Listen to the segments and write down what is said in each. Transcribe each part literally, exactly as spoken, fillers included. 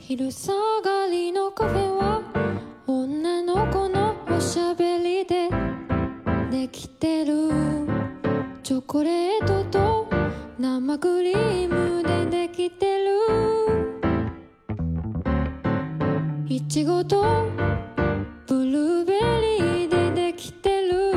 昼下がりのカフェは女の子のおしゃべりでできてるチョコレートと生クリームでできてるいちごとブルーベリーでできてる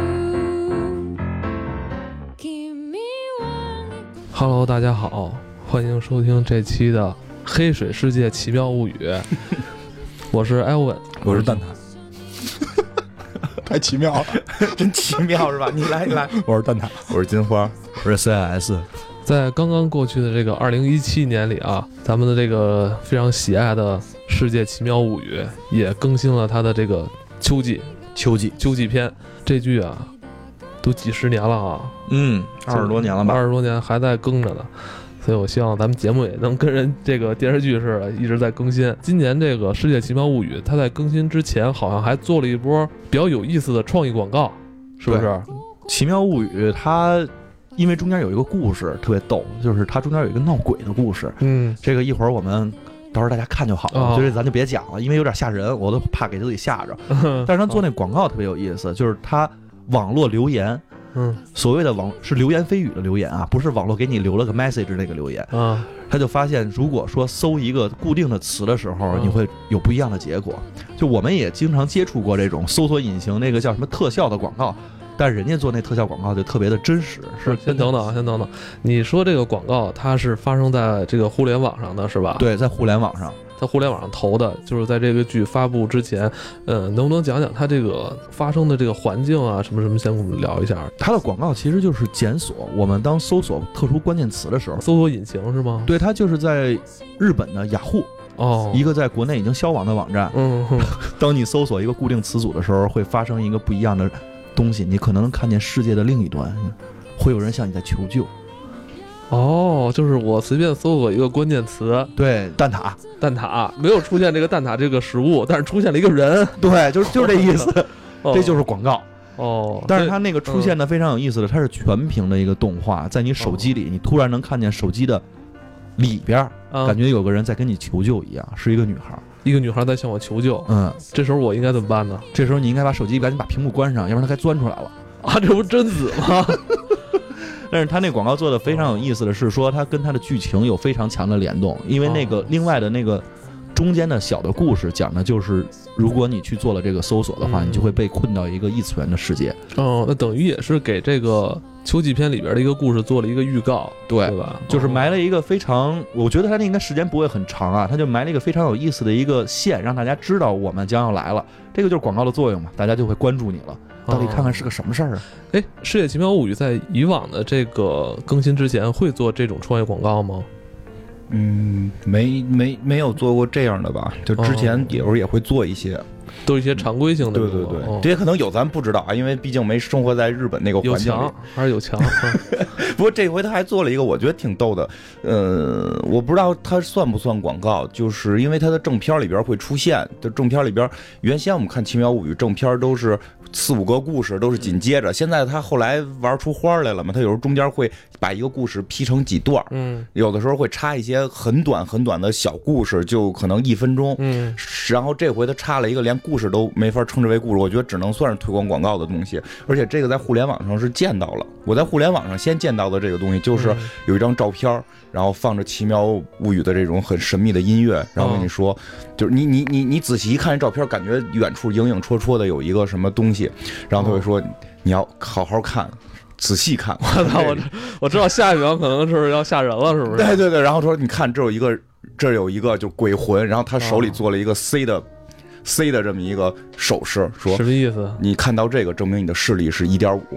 君は Hello， 大家好，欢迎收听这期的《黑水世界奇妙物语》。我是艾文， 我是蛋挞。 太奇妙了， 真奇妙是吧？你来，你来。 我是蛋挞， 我是金花，我是 C I S。 在刚刚过去的这个二零一七年里啊，咱们的这个非常喜爱的《世界奇妙物语》也更新了它的这个秋季秋季秋季篇。这剧啊，都几十年了啊， 嗯，二十多年了吧？ 二十多年还在更着呢。所以我希望咱们节目也能跟人这个电视剧似的，一直在更新。今年这个《世界奇妙物语》，它在更新之前好像还做了一波比较有意思的创意广告，是不是？ 奇妙物语它因为中间有一个故事特别逗，就是它中间有一个闹鬼的故事。 嗯， 这个一会儿我们到时候大家看就好了， 哦、 所以咱就别讲了，因为有点吓人，我都怕给自己吓着。但是他做那广告特别有意思，就是他网络留言。 嗯， 所谓的网是流言蜚语的留言啊，不是网络给你留了个 message 那个留言啊。他就发现，如果说搜一个固定的词的时候，你会有不一样的结果。就我们也经常接触过这种搜索引擎那个叫什么特效的广告，但是人家做那特效广告就特别的真实。 是，先等等，先等等，你说这个广告它是发生在这个互联网上的是吧？ 对，在互联网上。 在互联网上投的，就是在这个剧发布之前，呃，能不能讲讲它这个发生的这个环境啊，什么什么，先跟我们聊一下。 它的广告其实就是检索，我们当搜索特殊关键词的时候， 搜索引擎是吗？ 对，它就是在日本的雅虎哦， 一个在国内已经消亡的网站。 嗯， 当你搜索一个固定词组的时候，会发生一个不一样的东西，你可能看见世界的另一端，会有人向你在求救。 哦，就是我随便搜索一个关键词， 对，蛋挞， 蛋挞没有出现这个蛋挞这个食物，但是出现了一个人， 对，就是就是这意思， 哦、 这就是广告。 哦， 但是它那个出现的非常有意思的，它是全屏的一个动画，在你手机里，你突然能看见手机的里边， 嗯、 感觉有个人在跟你求救一样，是一个女孩， 一个女孩在向我求救。 嗯， 这时候我应该怎么办呢？ 这时候你应该把手机赶紧把屏幕关上，要不然它该钻出来了。 啊，这不贞子吗？ 但是他那广告做的非常有意思的是说，他跟他的剧情有非常强的联动，因为那个另外的那个中间的小的故事讲的就是，如果你去做了这个搜索的话，你就会被困到一个异次元的世界。 哦，那等于也是给这个秋季篇里边的一个故事做了一个预告， 对， 对吧？ 就是埋了一个非常，我觉得他那应该时间不会很长啊，他就埋了一个非常有意思的一个线，让大家知道我们将要来了。这个就是广告的作用嘛，大家就会关注你了。到底看看是个什么事儿啊？ 哎、哦，《世界奇妙物语》在以往的这个更新之前会做这种创业广告吗？ 嗯，没没没有做过这样的吧？就之前有时候也会做一些， 哦、都是一些常规性的。 对对对， 哦、 这些可能有咱不知道啊，因为毕竟没生活在日本那个环境里。 有墙还是有墙？嗯、 不过这回他还做了一个，我觉得挺逗的。呃，我不知道他算不算广告，就是因为他的正片里边会出现，就正片里边原先我们看《奇妙物语》正片都是四五个故事都是紧接着，现在他后来玩出花来了嘛，他有时候中间会把一个故事劈成几段， 嗯， 有的时候会插一些很短很短的小故事，就可能一分钟， 嗯， 然后这回他插了一个连故事都没法称之为故事，我觉得只能算是推广广告的东西，而且这个在互联网上是见到了，我在互联网上先见到的这个东西就是有一张照片，然后放着奇妙物语的这种很神秘的音乐，然后跟你说，就是你你你你仔细一看这照片，感觉远处影影绰绰的有一个什么东西。然后他会说：“你要好好看，仔细看。” 我操！我我知道下一秒可能是要吓人了，是不是？ 对对对。然后说：“你看，这有一个，这有一个就鬼魂。”然后他手里做了一个 C 的、哦、C 的这么一个手势，说：“ 什么意思？ 你看到这个，证明你的视力是一点五。”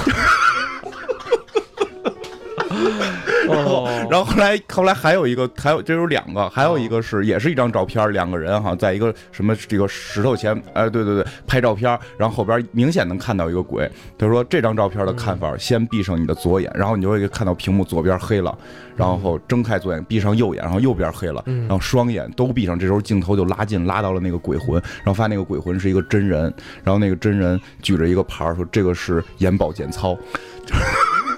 然后，然后后来后来还有一个，还有这有两个，还有一个是也是一张照片，两个人哈，在一个什么这个石头前，哎，对对对，拍照片，然后后边明显能看到一个鬼。他说这张照片的看法，先闭上你的左眼，然后你就会看到屏幕左边黑了，然后睁开左眼，闭上右眼，然后右边黑了，然后双眼都闭上，这时候镜头就拉近，拉到了那个鬼魂，然后发现那个鬼魂是一个真人，然后那个真人举着一个牌说这个是眼保健操。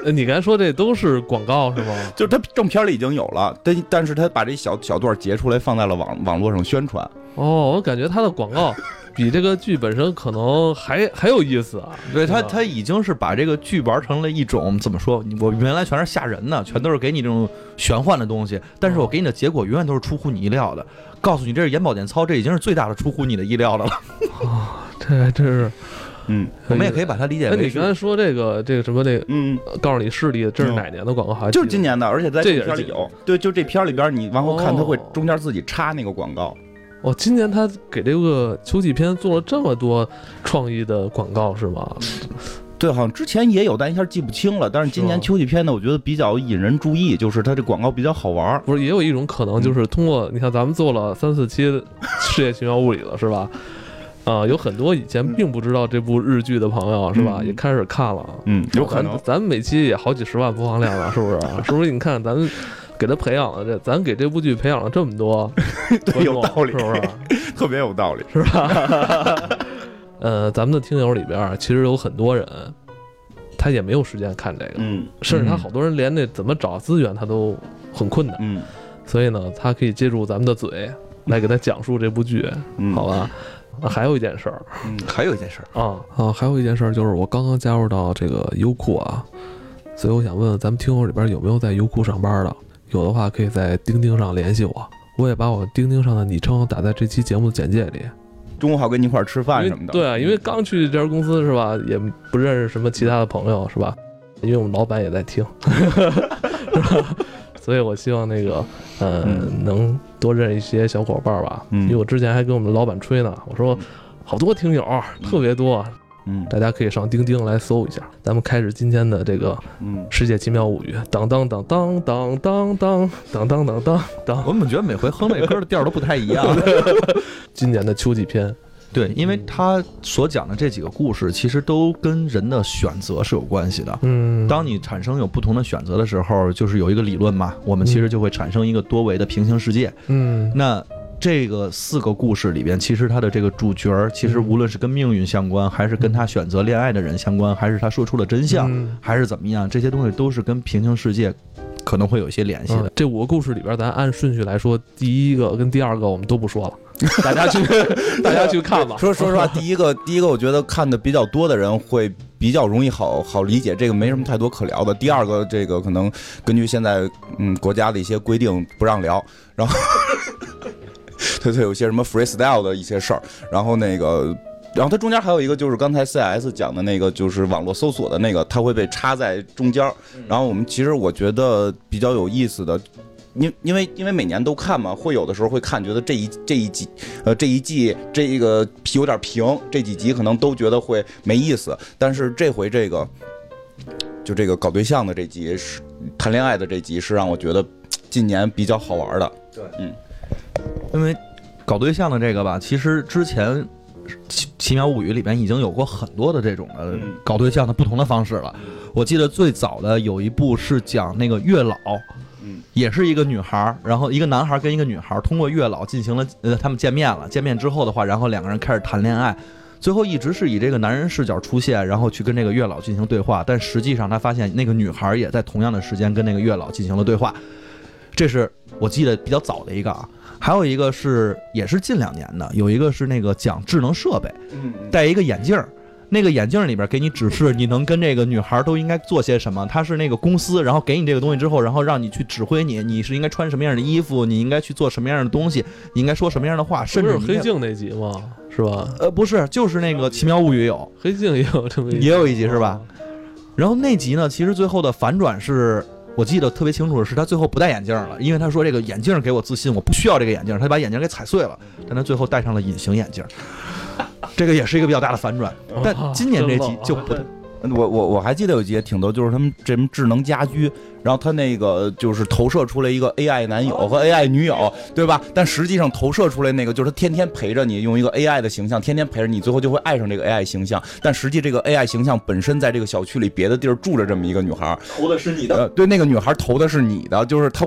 你刚才说这都是广告是吗？ 就是他正片里已经有了，但但是他把这小小段截出来放在了网网络上宣传。 哦，我感觉他的广告比这个剧本身可能还还有意思啊。 对他，他已经是把这个剧玩成了一种怎么说？我原来全是吓人的，全都是给你这种玄幻的东西，但是我给你的结果永远都是出乎你意料的。告诉你这是眼保健操，这已经是最大的出乎你的意料的了。 哦，这真是。 嗯，我们也可以把它理解为。 那你刚才说这个这个什么那个， 嗯， 告诉你视力，这是哪年的广告？还就是今年的，而且在这片里有。对，就这片里边，你往后看，它会中间自己插那个广告。 哦，今年他给这个秋季片做了这么多创意的广告是吗？ 对，好像之前也有，但一下记不清了。但是今年秋季片呢，我觉得比较引人注意，就是它这广告比较好玩。 不是，也有一种可能，就是通过你看咱们做了三四期《世界奇妙物理》了，是吧？啊、呃，有很多以前并不知道这部日剧的朋友，是吧？嗯、也开始看了。 嗯，有可能。 咱咱每期也好几十万播放量了，是不是？是不是？你看咱们给他培养了这，咱给这部剧培养了这么多， 对，有道理， 是不是？ 特别有道理， 是吧？呃，咱们的听友里边其实有很多人，他也没有时间看这个， 嗯， 甚至他好多人连那怎么找资源他都很困难， 嗯， 所以呢，他可以借助咱们的嘴来给他讲述这部剧， 嗯、 好吧？啊，还有一件事儿， 嗯，还有一件事儿啊啊，还有一件事儿就是我刚刚加入到这个优酷啊，所以我想问问咱们听友里边有没有在优酷上班的，有的话可以在钉钉上联系我，我也把我钉钉上的昵称打在这期节目简介里。 中午好跟你一块儿吃饭什么的。 对啊，因为刚去这家公司是吧，也不认识什么其他的朋友是吧？因为我们老板也在听，是吧？所以我希望那个，呃，嗯、能多认识一些小伙伴吧。 嗯， 因为我之前还跟我们老板吹呢，我说好多听友，嗯、特别多。 嗯， 大家可以上钉钉来搜一下。咱们开始今天的这个《世界奇妙物语》，当当当当当当当当当当当当。 我怎么觉得每回哼那歌的调都不太一样？ 今年的秋季篇。 对，因为他所讲的这几个故事，其实都跟人的选择是有关系的。 嗯， 当你产生有不同的选择的时候，就是有一个理论嘛，我们其实就会产生一个多维的平行世界。 嗯， 那这个四个故事里边，其实他的这个主角，其实无论是跟命运相关，还是跟他选择恋爱的人相关，还是他说出了真相， 嗯、 还是怎么样，这些东西都是跟平行世界可能会有一些联系的。 嗯、这五个故事里边，咱按顺序来说，第一个跟第二个我们都不说了。大家去，大家去看吧。 说说实话，第一个，第一个，我觉得看的比较多的人会比较容易好好理解，这个没什么太多可聊的。第二个，这个可能根据现在嗯国家的一些规定不让聊，然后对对，有些什么 freestyle 的一些事儿，然后那个。然后它中间还有一个，就是刚才 C S 讲的那个，就是网络搜索的那个，它会被插在中间。然后我们其实我觉得比较有意思的。因因为因为每年都看嘛，会有的时候会看，觉得这一这一季，呃这一季这一个有点平，这几集可能都觉得会没意思。但是这回这个，就这个搞对象的这集是谈恋爱的这集是让我觉得今年比较好玩的。 对， 嗯， 因为搞对象的这个吧，其实之前奇奇妙物语里边已经有过很多的这种的搞对象的不同的方式了。我记得最早的有一部是讲那个月老。也是一个女孩，然后一个男孩跟一个女孩通过月老进行了，呃，他们见面了。见面之后的话，然后两个人开始谈恋爱，最后一直是以这个男人视角出现，然后去跟这个月老进行对话。但实际上他发现那个女孩也在同样的时间跟那个月老进行了对话。这是我记得比较早的一个啊。还有一个是也是近两年的，有一个是那个讲智能设备，戴一个眼镜。那个眼镜里边给你指示，你能跟这个女孩都应该做些什么。它是那个公司，然后给你这个东西之后，然后让你去指挥你，你是应该穿什么样的衣服，你应该去做什么样的东西，你应该说什么样的话，甚至不是黑镜那集吗？是吧？ 呃，不是，就是那个奇妙物语有黑镜也有这么一集也有一集是吧？然后那集呢，其实最后的反转是。我记得特别清楚的是，他最后不戴眼镜了，因为他说这个眼镜给我自信，我不需要这个眼镜，他把眼镜给踩碎了，但他最后戴上了隐形眼镜，这个也是一个比较大的反转。但今年这集就不太。 我我我还记得有一集也挺多，就是他们这什么智能家居，然后他那个就是投射出来一个 A I 男友和 A I 女友，对吧？但实际上投射出来那个就是他天天陪着你，用一个 A I 的形象天天陪着你，最后就会爱上这个 A I 形象。但实际这个 A I 形象本身在这个小区里别的地儿住着这么一个女孩， 投的是你的， 呃，对，那个女孩投的是你的，就是他会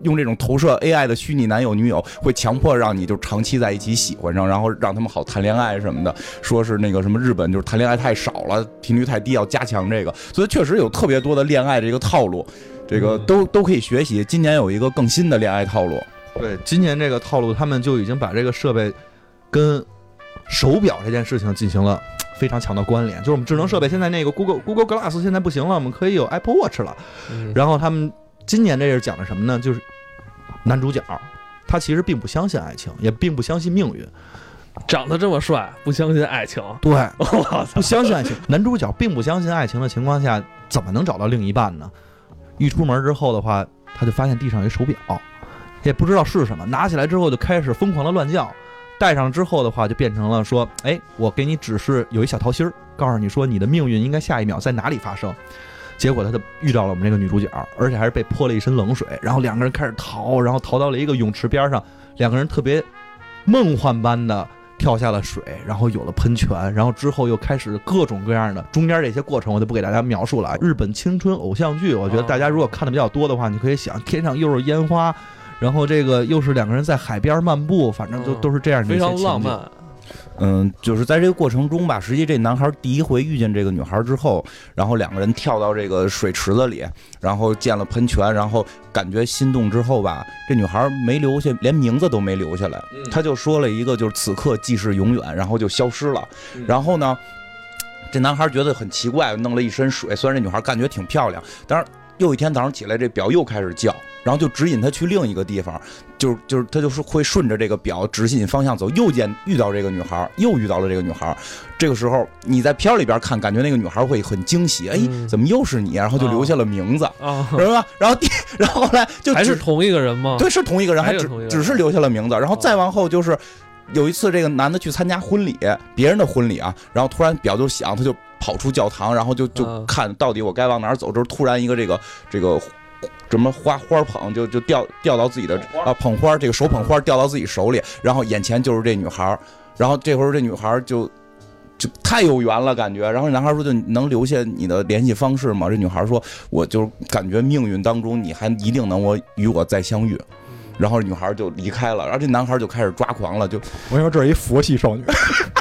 用这种投射 A I 的虚拟男友女友，会强迫让你就长期在一起喜欢上，然后让他们好谈恋爱什么的。说是那个什么日本就是谈恋爱太少了，频率太低，要加强这个。所以确实有特别多的恋爱这个套路，这个都都可以学习。今年有一个更新的恋爱套路。 对，今年这个套路，他们就已经把这个设备跟手表这件事情进行了非常强的关联。就是我们智能设备现在那个 Google Google Glass 现在不行了，我们可以有 Apple Watch 了。嗯、然后他们今年这是讲的什么呢？就是男主角他其实并不相信爱情，也并不相信命运。 长得这么帅，不相信爱情？ 对，不相信爱情。男主角并不相信爱情的情况下，怎么能找到另一半呢？一出门之后的话，他就发现地上有一手表。也不知道是什么，拿起来之后就开始疯狂的乱叫，戴上之后的话就变成了说，哎，我给你指示有一小桃心儿，告诉你说你的命运应该下一秒在哪里发生。结果他就遇到了我们这个女主角，而且还是被泼了一身冷水，然后两个人开始逃，然后逃到了一个泳池边上，两个人特别梦幻般的跳下了水，然后有了喷泉，然后之后又开始各种各样的，中间这些过程我就不给大家描述了。日本青春偶像剧，我觉得大家如果看的比较多的话，你可以想天上又是烟花，然后这个又是两个人在海边漫步，反正就都是这样的一些情景，非常浪漫。 嗯，就是在这个过程中吧，实际这男孩第一回遇见这个女孩之后，然后两个人跳到这个水池子里，然后见了喷泉，然后感觉心动之后吧，这女孩没留下，连名字都没留下来，她就说了一个就是此刻即是永远，然后就消失了。然后呢，这男孩觉得很奇怪，弄了一身水，虽然这女孩感觉挺漂亮，但是又一天早上起来，这表又开始叫，然后就指引他去另一个地方，就是就是他就是会顺着这个表指引方向走，又见遇到这个女孩，又遇到了这个女孩。这个时候你在片里边看，感觉那个女孩会很惊喜，哎，怎么又是你？然后就留下了名字， 啊、 是吧？然后第，然后后来就还是同一个人吗？ 对，是同一个人，还只只是留下了名字。然后再往后就是。有一次，这个男的去参加婚礼，别人的婚礼啊，然后突然表就响，他就跑出教堂，然后就就看到底我该往哪儿走。之后突然一个这个这个什么花花捧就就掉掉到自己的啊捧花，这个手捧花掉到自己手里，然后眼前就是这女孩，然后这会儿这女孩就就太有缘了感觉。然后男孩说：“就能留下你的联系方式吗？”这女孩说：“我就感觉命运当中你还一定能我与我再相遇。”然后女孩就离开了，然后这男孩就开始抓狂了，就我说这是一佛系少女，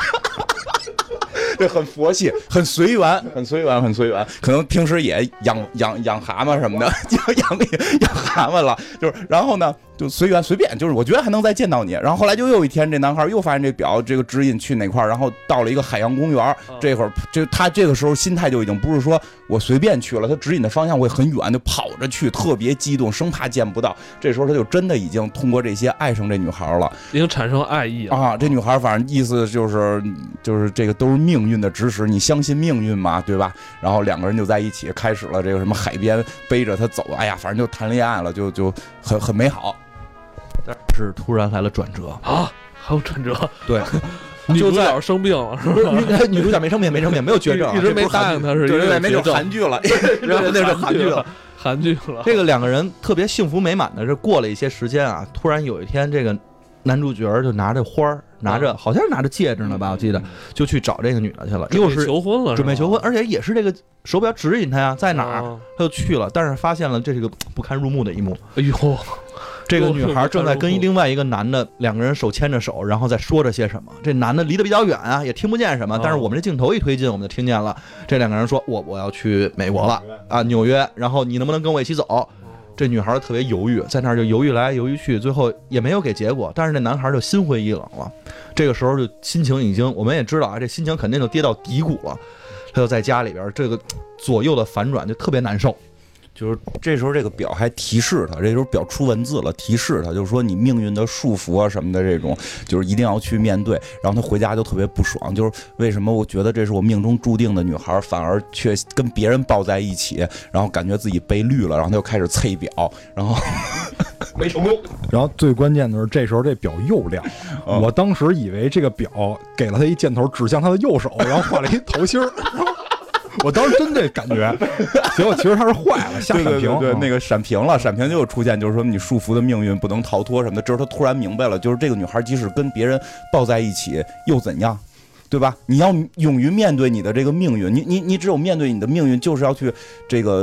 这很佛系，很随缘，很随缘，很随缘。可能平时也养养养蛤蟆什么的，养养养蛤蟆了，就是然后呢就随缘随便，就是我觉得还能再见到你。然后后来就又一天，这男孩又发现这表这个指引去哪块，然后到了一个海洋公园。这会儿这他这个时候心态就已经不是说我随便去了，他指引的方向会很远，就跑着去，特别激动，生怕见不到。这时候他就真的已经通过这些爱上这女孩了， 已经产生爱意了啊！这女孩反正意思就是就是这个都是命运的指使，你相信命运嘛，对吧？然后两个人就在一起，开始了这个什么海边背着他走，哎呀，反正就谈恋爱了，就就很很美好。 但是突然来了转折啊，还有转折， 对。 女主角生病了，是吧？ 女主角没生病，没生病，没有绝症， 一直没答应他，是对对对，那就是韩剧了， 那是韩剧了， 韩剧了。 这个两个人特别幸福美满的，这过了一些时间啊，突然有一天，这个男主角就拿着花儿，拿着好像是拿着戒指呢吧，我记得就去找这个女的去了，又是求婚了， 准备求婚，而且也是这个手表指引他呀，在哪儿，他就去了，但是发现了这是个不堪入目的一幕。 哎呦！ 这个女孩正在跟另外一个男的两个人手牵着手，然后在说着些什么。这男的离得比较远啊，也听不见什么。但是我们这镜头一推进，我们就听见了。这两个人说：“我我要去美国了啊，纽约。然后你能不能跟我一起走？”这女孩特别犹豫，在那儿就犹豫来犹豫去，最后也没有给结果。但是那男孩就心灰意冷了。这个时候就心情已经，我们也知道啊，这心情肯定就跌到低谷了。他就在家里边，这个左右的反转就特别难受。 就是这时候这个表还提示他，这时候表出文字了，提示他就是说你命运的束缚啊什么的，这种就是一定要去面对。然后他回家就特别不爽，就是为什么我觉得这是我命中注定的女孩，反而却跟别人抱在一起，然后感觉自己被绿了，然后他就开始啐表，然后没成功。 然后最关键的是这时候这表又亮，嗯、我当时以为这个表给了他一箭头指向他的右手，然后画了一头心儿。我当时真这感觉，结果其实他是坏了，瞎闪屏， 对对对对，那个闪屏了，闪屏就出现，就是说你束缚的命运不能逃脱什么的。这时候他突然明白了，就是这个女孩即使跟别人抱在一起又怎样，对吧？你要勇于面对你的这个命运，你你你只有面对你的命运，就是要去这个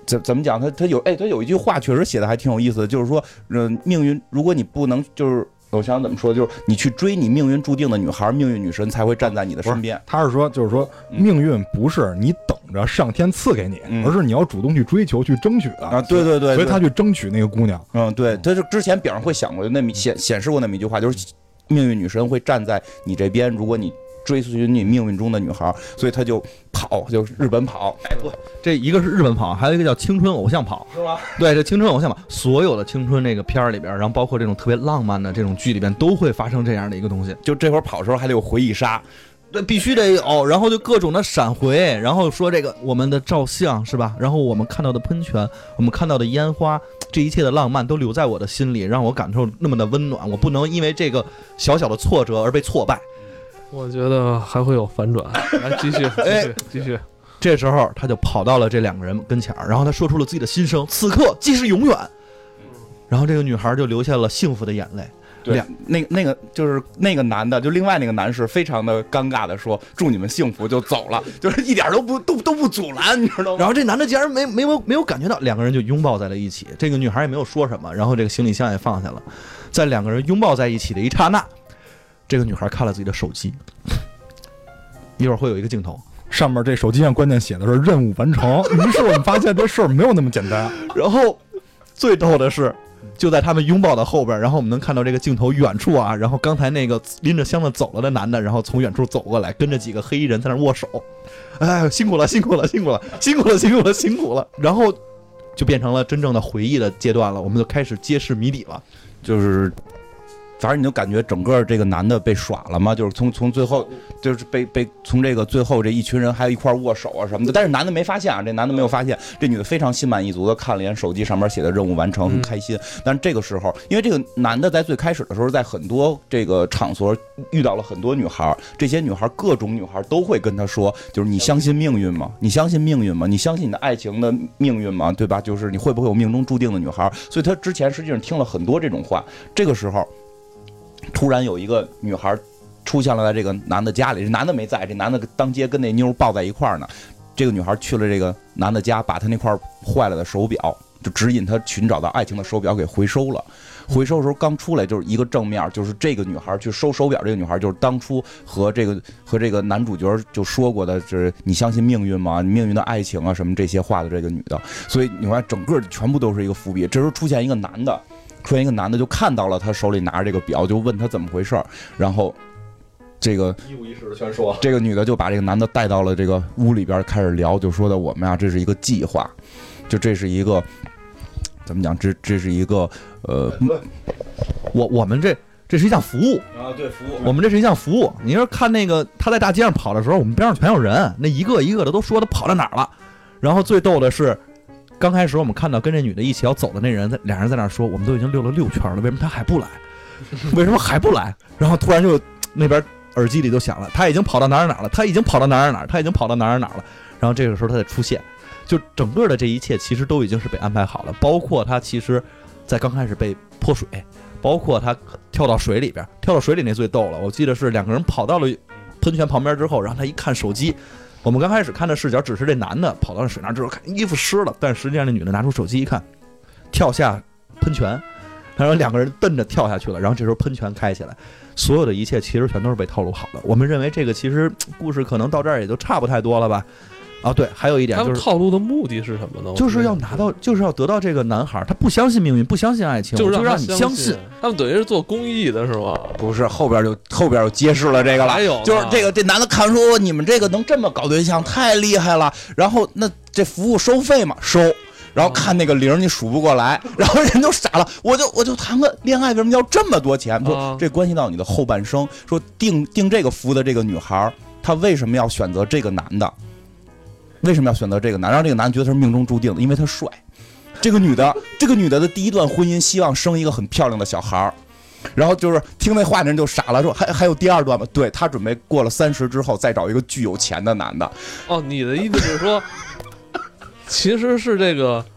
怎怎么讲？他他有哎，他有一句话确实写的还挺有意思的，就是说，嗯、呃，命运，如果你不能就是。我想怎么说，就是你去追你命运注定的女孩，命运女神才会站在你的身边。 他是说，就是说，命运不是你等着上天赐给你，嗯、而是你要主动去追求、去争取的啊！对对对， 所以他去争取那个姑娘。 嗯，对，他就之前表上会想过那么显显示过那么一句话，就是命运女神会站在你这边，如果你追寻你命运中的女孩，所以他就跑，就是日本跑。 哎，不，这一个是日本跑，还有一个叫青春偶像跑， 是吗？ 对，这青春偶像跑，所有的青春那个片儿里边，然后包括这种特别浪漫的这种剧里边，都会发生这样的一个东西。 就这会儿跑的时候还得有回忆杀， 对，必须得有，然后就各种的闪回，然后说这个我们的照相是吧？然后我们看到的喷泉，我们看到的烟花，这一切的浪漫都留在我的心里，让我感受那么的温暖。我不能因为这个小小的挫折而被挫败。 我觉得还会有反转，来继续，继续，继续。 这时候他就跑到了这两个人跟前儿，然后他说出了自己的心声：此刻即是永远。然后这个女孩就流下了幸福的眼泪。 对，那个那个就是那个男的，就另外那个男士非常的尴尬的说：“祝你们幸福”就走了，就是一点都不都都不阻拦，你知道吗？ 然后这男的竟然没没有没有感觉到，两个人就拥抱在了一起。这个女孩也没有说什么，然后这个行李箱也放下了，在两个人拥抱在一起的一刹那。这个女孩看了自己的手机，一会儿会有一个镜头， 上面这手机上关键写的是任务完成。于是我们发现这事儿没有那么简单。 然后最逗的是，就在他们拥抱的后边，然后我们能看到这个镜头远处啊，然后刚才那个拎着箱子走了的男的，然后从远处走过来，跟着几个黑衣人在那握手。哎，辛苦了，辛苦了，辛苦了，辛苦了，辛苦了，辛苦了。然后就变成了真正的回忆的阶段了，我们就开始揭示谜底了， 就是。反正你就感觉整个这个男的被耍了嘛，就是从从最后就是被被从这个最后这一群人还有一块握手啊什么的，但是男的没发现啊，这男的没有发现，这女的非常心满意足的看了一眼手机上面写的任务完成，很开心。但是这个时候，因为这个男的在最开始的时候，在很多这个场所遇到了很多女孩，这些女孩各种女孩都会跟他说，就是你相信命运吗？你相信命运吗？你相信你的爱情的命运吗？对吧？就是你会不会有命中注定的女孩？所以他之前实际上听了很多这种话，这个时候。突然有一个女孩出现了在这个男的家里，这男的没在，这男的当街跟那妞抱在一块儿呢。这个女孩去了这个男的家，把他那块坏了的手表，就指引他寻找到爱情的手表给回收了。回收的时候刚出来就是一个正面，就是这个女孩去收手表，这个女孩就是当初和这个和这个男主角就说过的，就是你相信命运吗？命运的爱情啊什么这些话的这个女的。所以你看整个全部都是一个伏笔。这时候出现一个男的。出现一个男的就看到了他手里拿着这个表，就问他怎么回事，然后这个一五一十的全说， 这个女的就把这个男的带到了这个屋里边开始聊，就说的我们啊这是一个计划，就这是一个怎么讲，这这是一个呃我我们这这是一项服务啊，对，服务， 我们这是一项服务。你要看那个他在大街上跑的时候，我们边上全有人，那一个一个的都说他跑到哪儿了。然后最逗的是。刚开始我们看到跟这女的一起要走的那人，在俩人在那说，我们都已经溜了六圈了，为什么他还不来？为什么还不来？然后突然就那边耳机里就响了，他已经跑到哪儿哪儿了，他已经跑到哪儿哪儿，他已经跑到哪儿哪儿了。然后这个时候他才出现，就整个的这一切其实都已经是被安排好了，包括他其实，在刚开始被泼水，包括他跳到水里边，跳到水里那最逗了，我记得是两个人跑到了喷泉旁边之后，然后他一看手机。我们刚开始看的视角只是这男的跑到水那之后看衣服湿了，但实际上那女的拿出手机一看，跳下喷泉，然后两个人蹬着跳下去了，然后这时候喷泉开起来，所有的一切其实全都是被透露好的。我们认为这个其实故事可能到这儿也就差不太多了吧。啊，对，还有一点就是他们套路的目的是什么呢？ 就是要拿到，就是要得到这个男孩，他不相信命运，不相信爱情， 就是让你相信。 他们等于是做公益的是吗？ 不是，后边就后边就揭示了这个了。 还有就是这个这男的看说你们这个能这么搞对象，太厉害了。然后那这服务收费嘛，收。然后看那个零你数不过来，然后人都傻了。我就我就谈个恋爱，为什么要这么多钱？说这关系到你的后半生。说订订这个服务的这个女孩，她为什么要选择这个男的？为什么要选择这个男？让这个男觉得他是命中注定的，因为他帅。这个女的，这个女的的第一段婚姻希望生一个很漂亮的小孩，然后就是听那话的人就傻了，说还还有第二段吗？对，他准备过了三十之后再找一个巨有钱的男的。 哦，你的意思是说，其实是这个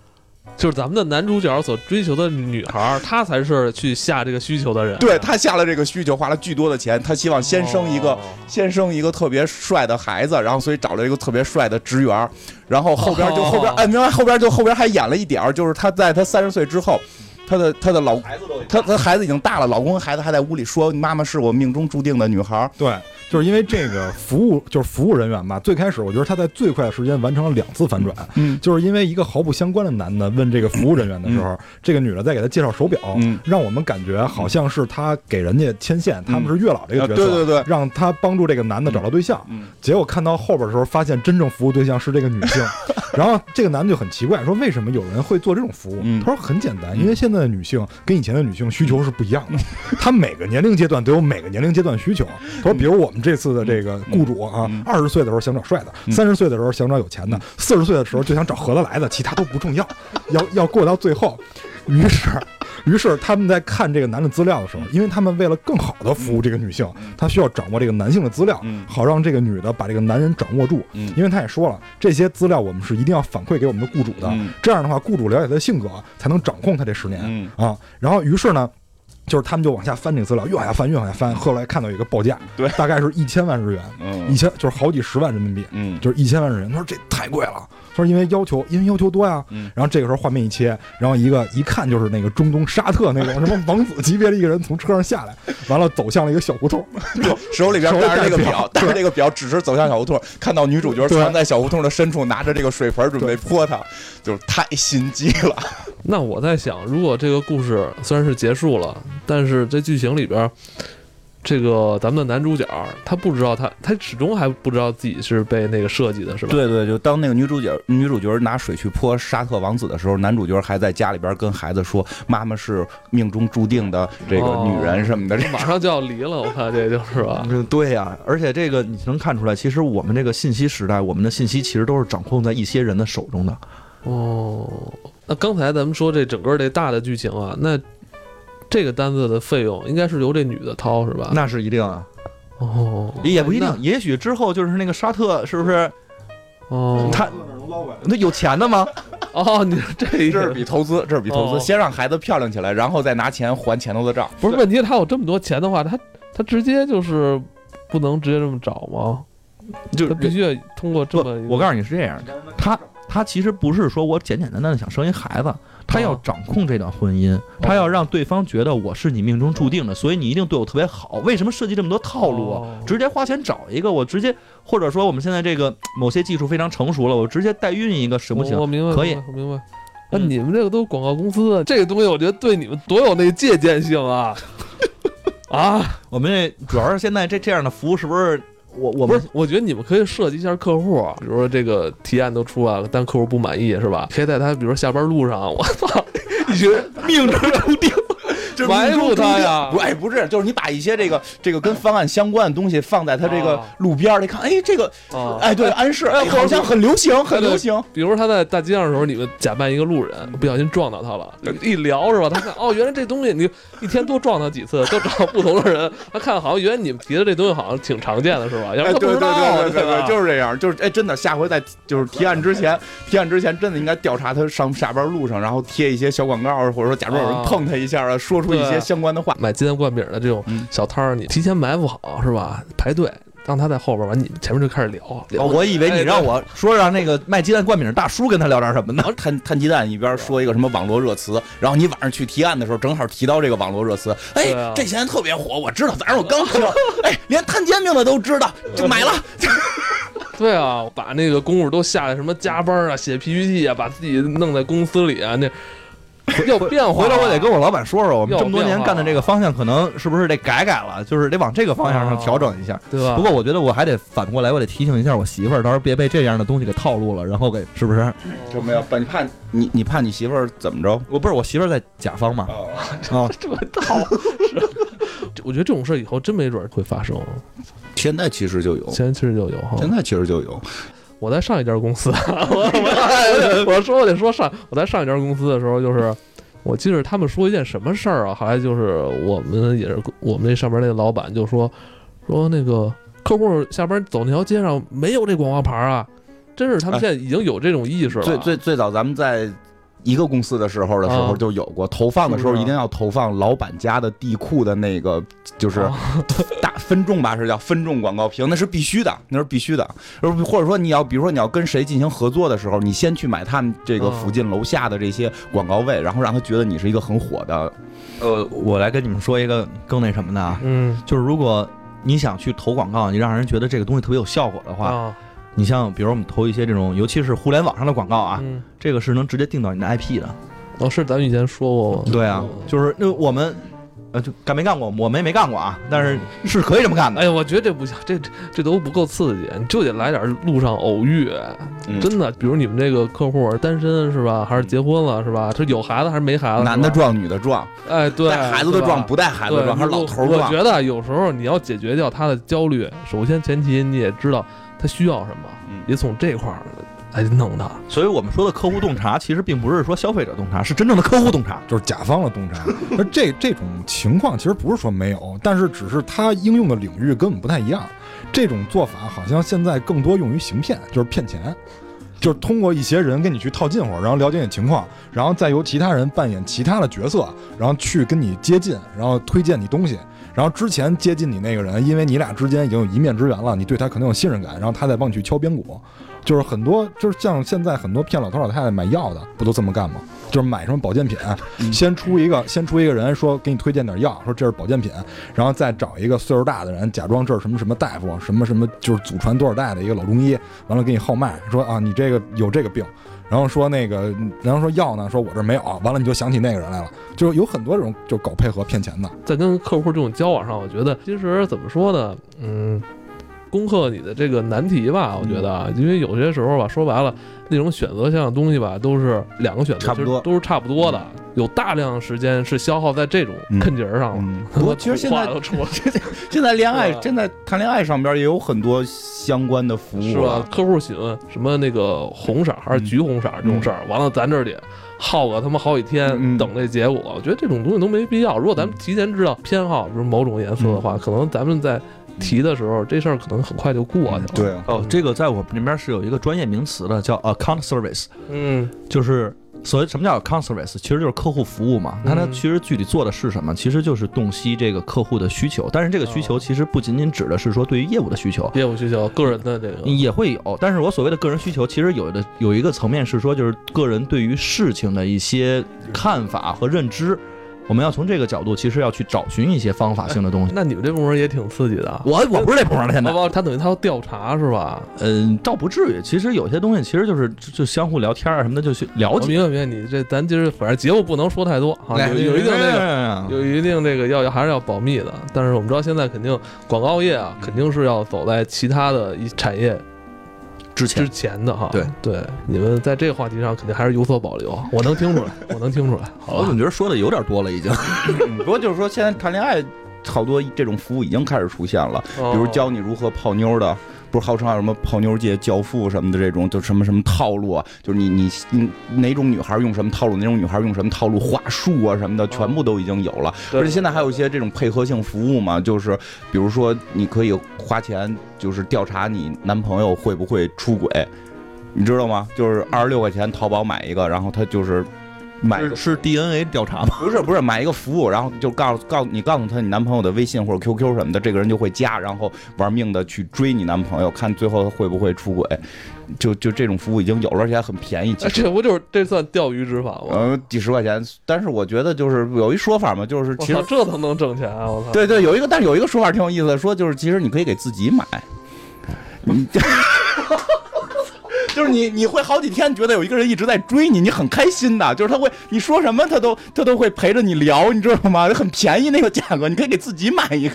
就是咱们的男主角所追求的女孩，她才是去下这个需求的人。 对，他下了这个需求，花了巨多的钱，他希望先生一个、哦、先生一个特别帅的孩子，然后所以找了一个特别帅的职员，然后后边就后边、哦、哎，明白，后边就后边还演了一点，就是他在他三十岁之后。他的他的老他他孩子已经大了，老公和孩子还在屋里说妈妈是我命中注定的女孩。 对，就是因为这个服务就是服务人员吧。最开始我觉得他在最快的时间完成了两次反转，嗯，就是因为一个毫不相关的男的问这个服务人员的时候，嗯、这个女的在给他介绍手表，嗯，让我们感觉好像是他给人家牵线，嗯、他们是月老这个角色， 啊，对对对， 让他帮助这个男的找到对象。嗯，结果看到后边的时候，发现真正服务对象是这个女性，然后这个男的就很奇怪，说为什么有人会做这种服务？嗯、他说很简单，因为现在的女性跟以前的女性需求是不一样的，她每个年龄阶段都有每个年龄阶段需求。他说，比如我们这次的这个雇主啊，二十岁的时候想找帅的，三十岁的时候想找有钱的，四十岁的时候就想找合得来的，其他都不重要，要要过到最后。于是，于是他们在看这个男的资料的时候，因为他们为了更好的服务这个女性，他需要掌握这个男性的资料，好让这个女的把这个男人掌握住。因为他也说了，这些资料我们是一定要反馈给我们的雇主的，这样的话，雇主了解他的性格，才能掌控他这十年啊。然后，于是呢。就是他们就往下翻这个资料，越往下翻越往下翻，后来看到有一个报价，对，大概是一千万日元，嗯，一千就是好几十万人民币，嗯，就是一千万日元。他说这太贵了，他说因为要求，因为要求多呀，嗯，然后这个时候画面一切，然后一个一看就是那个中东沙特那种什么王子级别的一个人从车上下来，完了走向了一个小胡同， 手里边带着这个表，带着这个表，只是走向小胡同，看到女主角藏在小胡同的深处，拿着这个水盆准备泼他，就是太心机了。 那我在想，如果这个故事虽然是结束了，但是这剧情里边，这个咱们的男主角他不知道他他始终还不知道自己是被那个设计的，是吧？ 对对，就当那个女主角女主角拿水去泼沙特王子的时候，男主角还在家里边跟孩子说：“妈妈是命中注定的这个女人什么的。” 马上就要离了，我看这就是吧？ 嗯，对呀、啊，而且这个你能看出来，其实我们这个信息时代，我们的信息其实都是掌控在一些人的手中的。 哦。那刚才咱们说这整个这大的剧情啊，那这个单子的费用应该是由这女的掏是吧？ 那是一定啊。 哦， 也不一定，也许之后就是那个沙特是不是？ 哦， 他那有钱的吗？ 哦，你这这是笔投资，这是笔投资，哦、先让孩子漂亮起来，然后再拿钱还前头的账。 不是问题，他有这么多钱的话，他他直接就是不能直接这么找吗？ 就他必须要通过这么， 我告诉你是这样的，他。他其实不是说我简简单单的想生一孩子，他要掌控这段婚姻，他要让对方觉得我是你命中注定的，所以你一定对我特别好。为什么设计这么多套路啊？直接花钱找一个，我直接，或者说我们现在这个某些技术非常成熟了，我直接代孕一个行不行？ 我明白， 可以， 我明白。那、啊、你们这个都是广告公司的，这个东西我觉得对你们多有那个借鉴性啊！啊， 我们这主要是现在这这样的服务是不是？我我们我觉得你们可以设计一下客户，比如说这个提案都出来了，但客户不满意是吧？可以在他比如说下班路上，我操，一群命中注定。埋伏他呀！ 不，哎，不是，就是你把一些这个这个跟方案相关的东西放在他这个路边，你看，哎，这个，哎，对，安室，哎，好像很流行，很流行。 比如他在大街上的时候，你们假扮一个路人，不小心撞到他了，一聊是吧？他看，哦，原来这东西你一天多撞他几次，都找不同的人。他看好像原来你们提的这东西好像挺常见的，是吧？要不他不知道， 对对对，就是这样，就是哎，真的，下回在就是提案之前，提案之前真的应该调查他上下班路上，然后贴一些小广告，或者说假装有人碰他一下啊，说出一些相关的话。 买鸡蛋灌饼的这种小摊儿，你提前埋伏好是吧？排队，让他在后边，完你们前面就开始聊。聊哦、我以为你让我说让那个卖鸡蛋灌饼的大叔跟他聊点什么呢？ 摊摊鸡蛋一边说一个什么网络热词，然后你晚上去提案的时候正好提到这个网络热词，哎，啊、这现在特别火，我知道，早上我刚听，哎，连摊煎饼的都知道，就买了。 对啊，把那个公务都下来什么加班啊，写 P P T 啊，把自己弄在公司里啊，那。要变化， 回头我得跟我老板说说，我们这么多年干的这个方向，可能是不是得改改了，就是得往这个方向上调整一下，啊、 对吧？ 不过我觉得我还得反过来，我得提醒一下我媳妇儿，到时候别被这样的东西给套路了，然后给是不是？ 就没有，你怕你你怕你媳妇儿怎么着？ 我不是我媳妇儿在甲方嘛？ 啊，这么套，我觉得这种事以后真没准会发生。 现在其实就有， 现在其实就有， 现在其实就有。 我在上一家公司，我我我说我得说上，我在上一家公司的时候，就是我记得他们说一件什么事儿啊，后来就是我们也是我们那上边那个老板就说说那个客户下班走那条街上没有这广告牌啊，真是他们现在已经有这种意识了。 最最最早咱们在一个公司的时候的时候就有过，投放的时候一定要投放老板家的地库的那个就是大分众吧，是叫分众广告屏，那是必须的，那是必须的。或者说你要比如说你要跟谁进行合作的时候，你先去买他们这个附近楼下的这些广告位，然后让他觉得你是一个很火的。 呃，我来跟你们说一个更那什么的啊，嗯，就是如果你想去投广告，你让人觉得这个东西特别有效果的话。哦，你像比如我们投一些这种，尤其是互联网上的广告啊，嗯、这个是能直接定到你的 I P 的。 哦，是咱们以前说过吗？ 对啊，就是那我们，呃，就干没干过？我们也没干过啊，但是是可以这么干的。 哎呀，我觉得这不行，这这都不够刺激，你就得来点路上偶遇，嗯、真的。比如你们这个客户单身是吧？还是结婚了是吧？是有孩子还是没孩子？ 男的壮，女的壮。 哎，对， 带孩子的壮，不带孩子的壮，还是老头壮。 我觉得有时候你要解决掉他的焦虑，首先前提你也知道他需要什么。也从这块儿来弄它， 所以我们说的客户洞察，其实并不是说消费者洞察，是真正的客户洞察， 就是甲方的洞察。那这这种情况其实不是说没有，但是只是它应用的领域跟我们不太一样。这种做法好像现在更多用于行骗，就是骗钱，就是通过一些人跟你去套近乎，然后了解你情况，然后再由其他人扮演其他的角色，然后去跟你接近，然后推荐你东西。然后之前接近你那个人，因为你俩之间已经有一面之缘了，你对他可能有信任感，然后他再帮你去敲边鼓，就是很多就是像现在很多骗老头老太太买药的，不都这么干吗？就是买什么保健品，先出一个先出一个人说给你推荐点药，说这是保健品，然后再找一个岁数大的人，假装这是什么什么大夫，什么什么就是祖传多少代的一个老中医，完了给你号脉，说啊你这个有这个病。然后说那个，然后说药呢，说我这没有，完了你就想起那个人来了，就是有很多这种就搞配合骗钱的。 在跟客户这种交往上，我觉得其实怎么说呢，嗯，攻克你的这个难题吧，我觉得，嗯、因为有些时候吧，说白了，那种选择性的东西吧，都是两个选择， 差不多都是差不多的。嗯、有大量时间是消耗在这种坑节上了。 嗯嗯、不过其实现在现在恋爱，现在谈恋爱上边也有很多相关的服务， 是吧？客户喜欢什么那个红色还是橘红色这种事儿，嗯、完了咱这里耗个他妈好几天、嗯、等这结果，我觉得这种东西都没必要。如果咱们提前知道偏好，比如某种颜色的话，嗯、可能咱们在提的时候，这事儿可能很快就过去了。 对， 哦，这个在我们这边是有一个专业名词的，叫 account service。嗯，就是所谓什么叫 account service， 其实就是客户服务嘛。那它其实具体做的是什么？其实就是洞悉这个客户的需求。但是这个需求其实不仅仅指的是说对于业务的需求， 业务需求、个人的这个也会有。但是我所谓的个人需求，其实有的有一个层面是说，就是个人对于事情的一些看法和认知。我们要从这个角度，其实要去找寻一些方法性的东西。 那你们这部门也挺刺激的。 我我不是这部门的，现在他等于他要调查是吧？ 嗯，倒不至于。其实有些东西其实就是就相互聊天啊什么的，就去了解。 明白明白，你这咱今儿反正节目不能说太多啊，有有一定这个有一定这个要还是要保密的。但是我们知道现在肯定广告业啊，肯定是要走在其他的一产业。 之前之前的哈， 对对，你们在这个话题上肯定还是有所保留，我能听出来，我能听出来。 我怎么觉得说的有点多了已经？ 不过就是说，现在谈恋爱好多这种服务已经开始出现了，比如教你如何泡妞的。不是号称还有什么泡妞界教父什么的这种，就什么什么套路啊，就是你你你哪种女孩用什么套路，哪种女孩用什么套路，话术啊什么的，全部都已经有了。而且现在还有一些这种配合性服务嘛，就是比如说你可以花钱，就是调查你男朋友会不会出轨，你知道吗？就是二十六块钱淘宝买一个，然后他就是。买是, 是 D N A 调查吗？ 不是不是，买一个服务，然后就告诉告诉你告诉他你男朋友的微信或者 Q Q 什么的，这个人就会加，然后玩命的去追你男朋友，看最后他会不会出轨。就就这种服务已经有了，而且还很便宜。 哎、这不就是这算钓鱼执法吗？ 呃，几十块钱。但是我觉得就是有一说法嘛，就是其实这都能挣钱啊！我操。 对对，有一个，但是有一个说法挺有意思的，说就是其实你可以给自己买。你。就是你，你会好几天觉得有一个人一直在追你，你很开心的。就是他会，你说什么他都他都会陪着你聊，你知道吗？很便宜那个价格，你可以给自己买一个。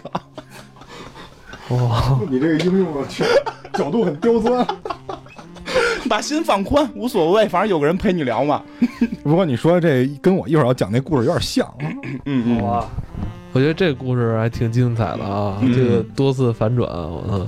哇，你这个应用的角度很刁钻。 把心放宽，无所谓，反正有个人陪你聊嘛。 不过你说这跟我一会儿要讲那故事有点像。 嗯嗯。 哇，我觉得这个故事还挺精彩的啊，嗯、这个多次反转，嗯。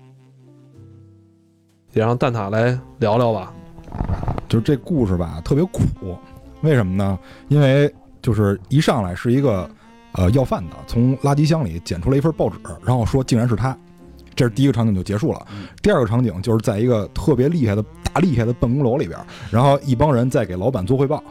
也让蛋挞来聊聊吧。 就是这故事吧，特别苦。为什么呢？因为就是一上来是一个呃要饭的，从垃圾箱里捡出来一份报纸，然后说竟然是他。这是第一个场景就结束了。第二个场景就是在一个特别厉害的大厉害的办公楼里边，然后一帮人在给老板做汇报。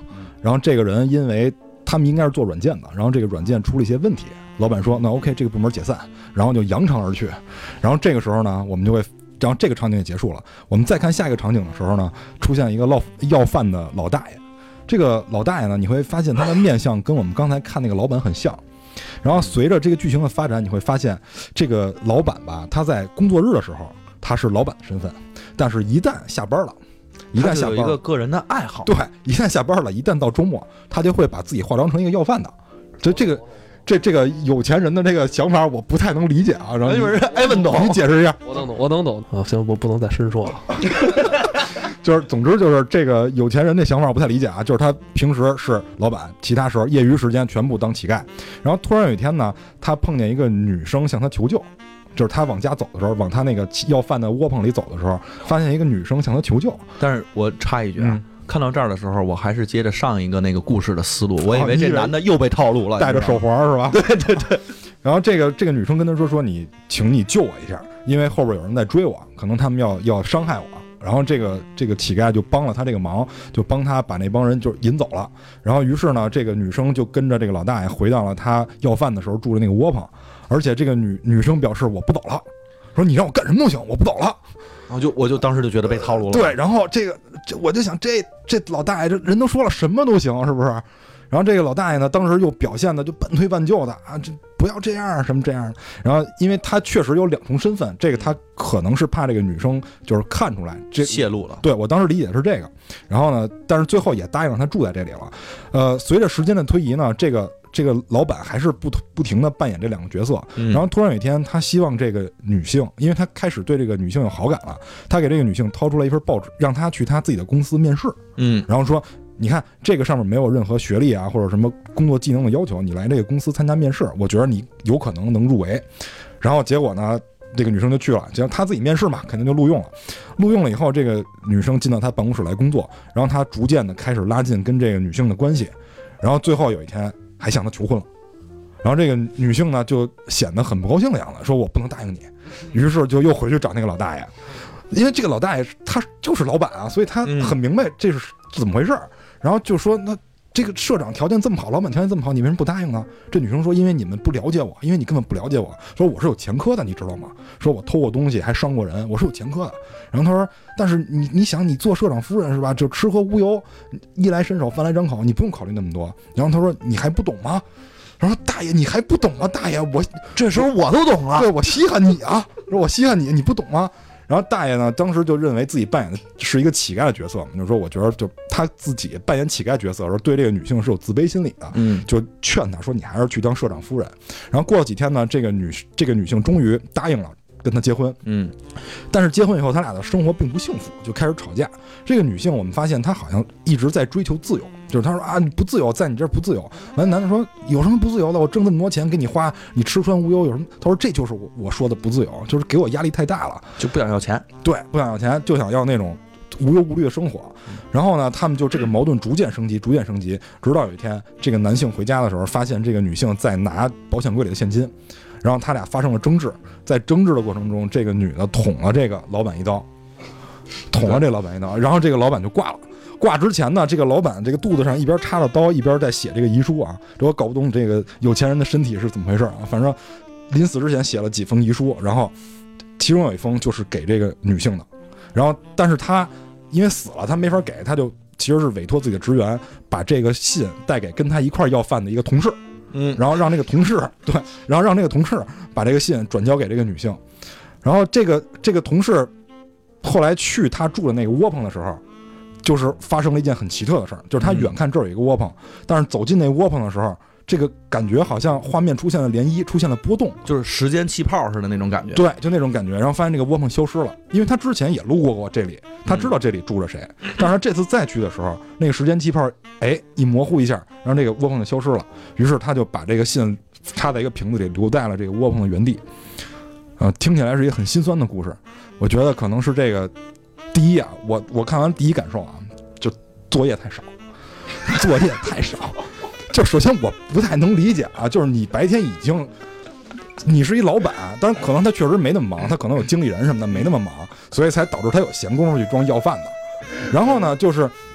然后这个人因为他们应该是做软件的，然后这个软件出了一些问题，老板说那 OK 这个部门解散，然后就扬长而去。然后这个时候呢，我们就会，然后这个场景也结束了。我们再看下一个场景的时候呢，出现一个要要饭的老大爷。这个老大爷呢，你会发现他的面相跟我们刚才看那个老板很像。然后随着这个剧情的发展，你会发现这个老板吧，他在工作日的时候他是老板的身份，但是一旦下班了，一旦下班有一个个人的爱好， 对，一旦下班了，一旦到周末，他就会把自己化妆成一个要饭的。这这个这这个有钱人的这个想法，我不太能理解啊。然后就是艾文懂， 你解释一下。 我能懂，我能懂啊。行，我不能再深说了。 就是，总之就是这个有钱人的想法我不太理解啊。就是他平时是老板，其他时候业余时间全部当乞丐。然后突然有一天呢，他碰见一个女生向他求救。就是他往家走的时候，往他那个要饭的窝棚里走的时候，发现一个女生向他求救。 但是我插一句啊，嗯、看到这儿的时候，我还是接着上一个那个故事的思路，我以为这男的又被套路了， 带着手环是吧？ 对对对。 然后这个这个女生跟他说说你，请你救我一下，因为后边有人在追我，可能他们要要伤害我。然后这个这个乞丐就帮了他这个忙，就帮他把那帮人就引走了。然后于是呢，这个女生就跟着这个老大爷回到了他要饭的时候住的那个窝棚，而且这个女女生表示我不走了，说你让我干什么都行，我不走了。 然后就我就当时就觉得被套路了。 对，然后这个这我就想这这老大爷这人都说了什么都行是不是？然后这个老大爷呢，当时又表现的就半推半就的啊，这不要这样什么这样。然后因为他确实有两重身份，这个他可能是怕这个女生就是看出来这泄露了。 对，我当时理解是这个。然后呢，但是最后也答应让他住在这里了。呃，随着时间的推移呢，这个这个老板还是不不停的扮演这两个角色。 嗯、 然后突然有一天，他希望这个女性，因为他开始对这个女性有好感了，他给这个女性掏出来一份报纸，让她去他自己的公司面试。 嗯， 然后说。你看这个上面没有任何学历啊或者什么工作技能的要求，你来这个公司参加面试，我觉得你有可能能入围。然后结果呢，这个女生就去了，结果她自己面试嘛，肯定就录用了。录用了以后，这个女生进到她办公室来工作，然后她逐渐的开始拉近跟这个女性的关系，然后最后有一天还向她求婚了。然后这个女性呢就显得很不高兴的样子，说我不能答应你，于是就又回去找那个老大爷，因为这个老大爷他就是老板啊，所以他很明白这是怎么回事。然后就说那这个社长条件这么好，老板条件这么好，你为什么不答应呢？这女生说因为你们不了解我，因为你根本不了解我，说我是有前科的，你知道吗？说我偷过东西还伤过人，我是有前科的。然后他说但是你你想你做社长夫人是吧，就吃喝无忧，衣来伸手饭来张口，你不用考虑那么多。然后他说你还不懂吗？然后大爷你还不懂吗？大爷我这时候我都懂了， 对，我稀罕你啊，说我稀罕你，你不懂吗？然后大爷呢，当时就认为自己扮演的是一个乞丐的角色，就是说，我觉得就他自己扮演乞丐角色的时候，对这个女性是有自卑心理的， 嗯， 就劝他说，你还是去当社长夫人。然后过了几天呢，这个女这个女性终于答应了跟他结婚， 嗯， 但是结婚以后，他俩的生活并不幸福，就开始吵架。这个女性，我们发现她好像一直在追求自由，就是她说啊，你不自由，在你这儿不自由。完，男的说有什么不自由的？我挣这么多钱给你花，你吃穿无忧，有什么？他说这就是我我说的不自由，就是给我压力太大了， 就不想要钱。 对，不想要钱，就想要那种无忧无虑的生活。然后呢，他们就这个矛盾逐渐升级，逐渐升级，直到有一天，这个男性回家的时候，发现这个女性在拿保险柜里的现金。然后他俩发生了争执，在争执的过程中，这个女的捅了这个老板一刀，捅了这老板一刀，然后这个老板就挂了。挂之前呢，这个老板这个肚子上一边插着刀，一边在写这个遗书啊。这我搞不懂这个有钱人的身体是怎么回事啊。反正临死之前写了几封遗书，然后其中有一封就是给这个女性的。然后但是他因为死了，他没法给，他就其实是委托自己的职员把这个信带给跟他一块要饭的一个同事。 嗯， 然后让那个同事对，然后让那个同事把这个信转交给这个女性，然后这个这个同事后来去他住的那个窝棚的时候，就是发生了一件很奇特的事儿，就是他远看这儿有一个窝棚，但是走进那窝棚的时候，这个感觉好像画面出现了涟漪，出现了波动， 就是时间气泡似的那种感觉。 对，就那种感觉。然后发现这个窝棚消失了，因为他之前也路过过这里，他知道这里住着谁，但是他这次再去的时候，那个时间气泡哎一模糊一下，然后这个窝棚就消失了。于是他就把这个信插在一个瓶子里，留在了这个窝棚的原地。呃，听起来是一个很心酸的故事。我觉得可能是这个第一啊，我我看完第一感受啊，就作业太少，作业太少。就首先我不太能理解啊，就是你白天已经，你是一老板，但是可能他确实没那么忙，他可能有经理人什么的没那么忙，所以才导致他有闲工夫去装要饭的。然后呢，就是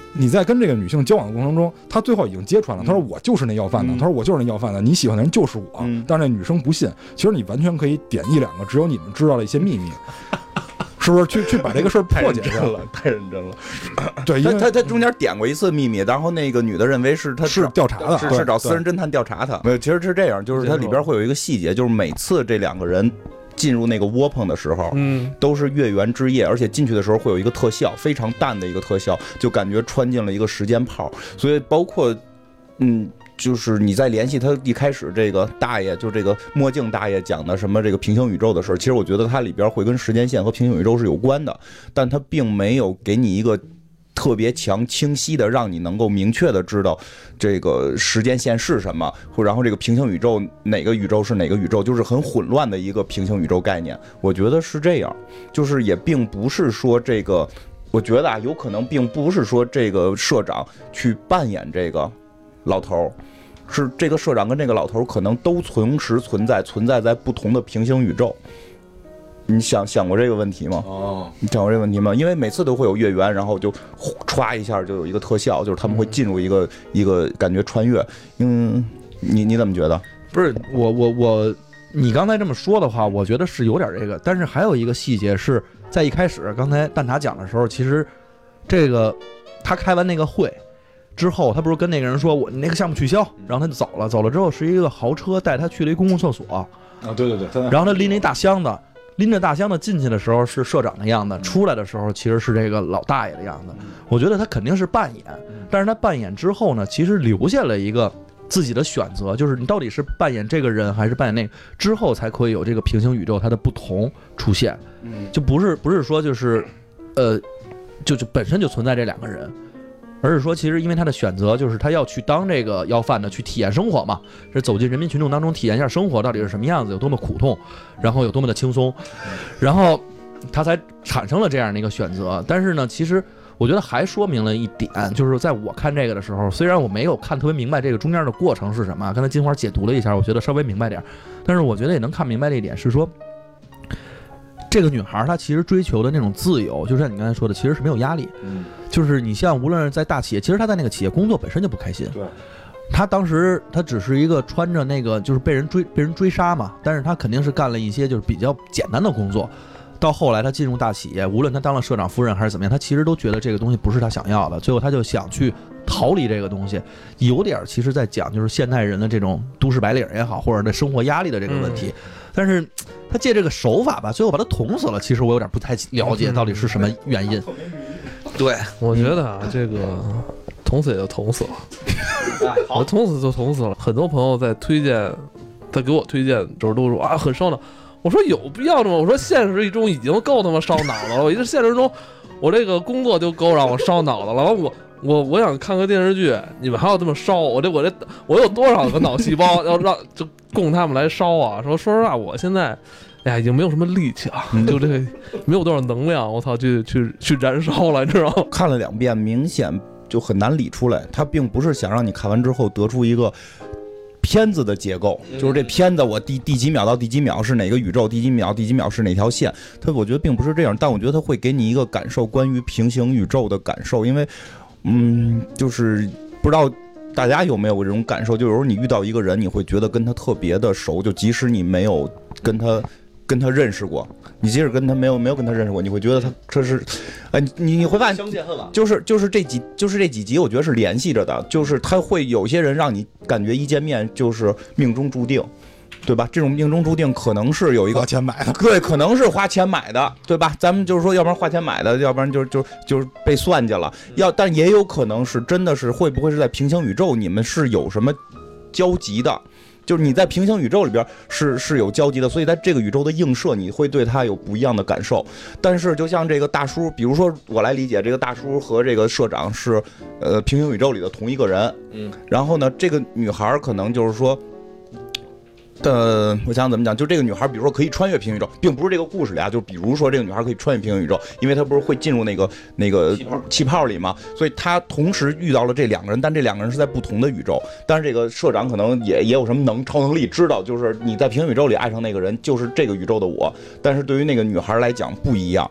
你在跟这个女性交往的过程中，他最后已经揭穿了，他说我就是那要饭的，他说我就是那要饭的，你喜欢的人就是我，但是那女生不信，其实你完全可以点一两个只有你们知道的一些秘密。是不是去去把这个事儿破解了？太认真了。 对， 他他他中间点过一次秘密，然后那个女的认为是他是调查的， 是是找私人侦探调查他。没有，其实是这样，就是它里边会有一个细节，就是每次这两个人进入那个窝棚的时候，嗯，都是月圆之夜，而且进去的时候会有一个特效，非常淡的一个特效，就感觉穿进了一个时间泡。所以包括，嗯。就是你在联系他一开始这个大爷，就这个墨镜大爷讲的什么这个平行宇宙的事儿，其实我觉得它里边会跟时间线和平行宇宙是有关的，但它并没有给你一个特别强清晰的让你能够明确的知道这个时间线是什么，或然后这个平行宇宙哪个宇宙是哪个宇宙，就是很混乱的一个平行宇宙概念。我觉得是这样，就是也并不是说这个，我觉得啊，有可能并不是说这个社长去扮演这个老头，是这个社长跟这个老头可能都同时存在，存在在不同的平行宇宙。你想想过这个问题吗？哦，你想过这个问题吗？因为每次都会有月圆，然后就歘一下就有一个特效，就是他们会进入一个、嗯、一个感觉穿越。嗯，你你怎么觉得？ 不是我我我，你刚才这么说的话，我觉得是有点这个，但是还有一个细节是在一开始，刚才蛋挞讲的时候，其实这个他开完那个会之后，他不是跟那个人说我那个项目取消，然后他就走了，走了之后是一个豪车带他去了一公共厕所啊， 对对对， 然后他拎了一大箱子。拎着大箱子进去的时候是社长的样子，出来的时候其实是这个老大爷的样子。我觉得他肯定是扮演，但是他扮演之后呢，其实留下了一个自己的选择，就是你到底是扮演这个人还是扮演那个，之后才可以有这个平行宇宙它的不同出现。就不是不是说就是呃就就本身就存在这两个人，而是说其实因为他的选择就是他要去当这个要饭的，去体验生活嘛，是走进人民群众当中体验一下生活到底是什么样子，有多么苦痛，然后有多么的轻松，然后他才产生了这样的一个选择。但是呢，其实我觉得还说明了一点，就是在我看这个的时候，虽然我没有看特别明白这个中间的过程是什么，刚才金花解读了一下，我觉得稍微明白点，但是我觉得也能看明白的一点是说，这个女孩她其实追求的那种自由，就像你刚才说的，其实是没有压力。嗯，就是你像无论是在大企业，其实她在那个企业工作本身就不开心。 对， 她当时她只是一个穿着那个就是被人追被人追杀嘛，但是她肯定是干了一些就是比较简单的工作。到后来她进入大企业，无论她当了社长夫人还是怎么样，她其实都觉得这个东西不是她想要的，最后她就想去逃离这个东西，有点其实在讲就是现代人的这种都市白领也好，或者对生活压力的这个问题。嗯，但是他借这个手法吧，最后把他捅死了。其实我有点不太了解到底是什么原因。 对，我觉得啊，这个捅死也就捅死了，我捅死就捅死了。很多朋友在推荐，在给我推荐，就是都说啊很烧脑。我说有必要吗？我说现实中已经够他妈烧脑子了。我一直现实中，我这个工作就够让我烧脑子了。完我。我我想看个电视剧，你们还要这么烧我这我这我有多少个脑细胞要让就供他们来烧啊？说说实话，我现在哎呀已经没有什么力气了，就这个没有多少能量，我操，去去去燃烧了，你知道吗？ 看了两遍，明显就很难理出来。他并不是想让你看完之后得出一个片子的结构，就是这片子我第第几秒到第几秒是哪个宇宙，第几秒第几秒是哪条线。他我觉得并不是这样，但我觉得他会给你一个感受，关于平行宇宙的感受，因为。嗯，就是不知道大家有没有这种感受，就有时候你遇到一个人，你会觉得跟他特别的熟，就即使你没有跟他跟他认识过，你即使跟他没有没有跟他认识过，你会觉得他这是，呃，你你会发现相见恨晚， 就是就是这几就是这几集，我觉得是联系着的，就是他会有些人让你感觉一见面就是命中注定。对吧？这种命中注定可能是有一个花钱买的， 对，可能是花钱买的，对吧？咱们就是说，要不然花钱买的，要不然就就就是被算计了。要，但也有可能是真的是会不会是在平行宇宙，你们是有什么交集的？就是你在平行宇宙里边是是有交集的，所以在这个宇宙的映射，你会对它有不一样的感受。但是就像这个大叔，比如说我来理解，这个大叔和这个社长是呃平行宇宙里的同一个人，嗯，然后呢，这个女孩可能就是说。呃，我想怎么讲？就这个女孩，比如说可以穿越平行宇宙，并不是这个故事里啊，就比如说这个女孩可以穿越平行宇宙，因为她不是会进入那个那个气泡气泡里嘛，所以她同时遇到了这两个人，但这两个人是在不同的宇宙。但是这个社长可能也也有什么能超能力，知道就是你在平行宇宙里爱上那个人就是这个宇宙的我，但是对于那个女孩来讲不一样。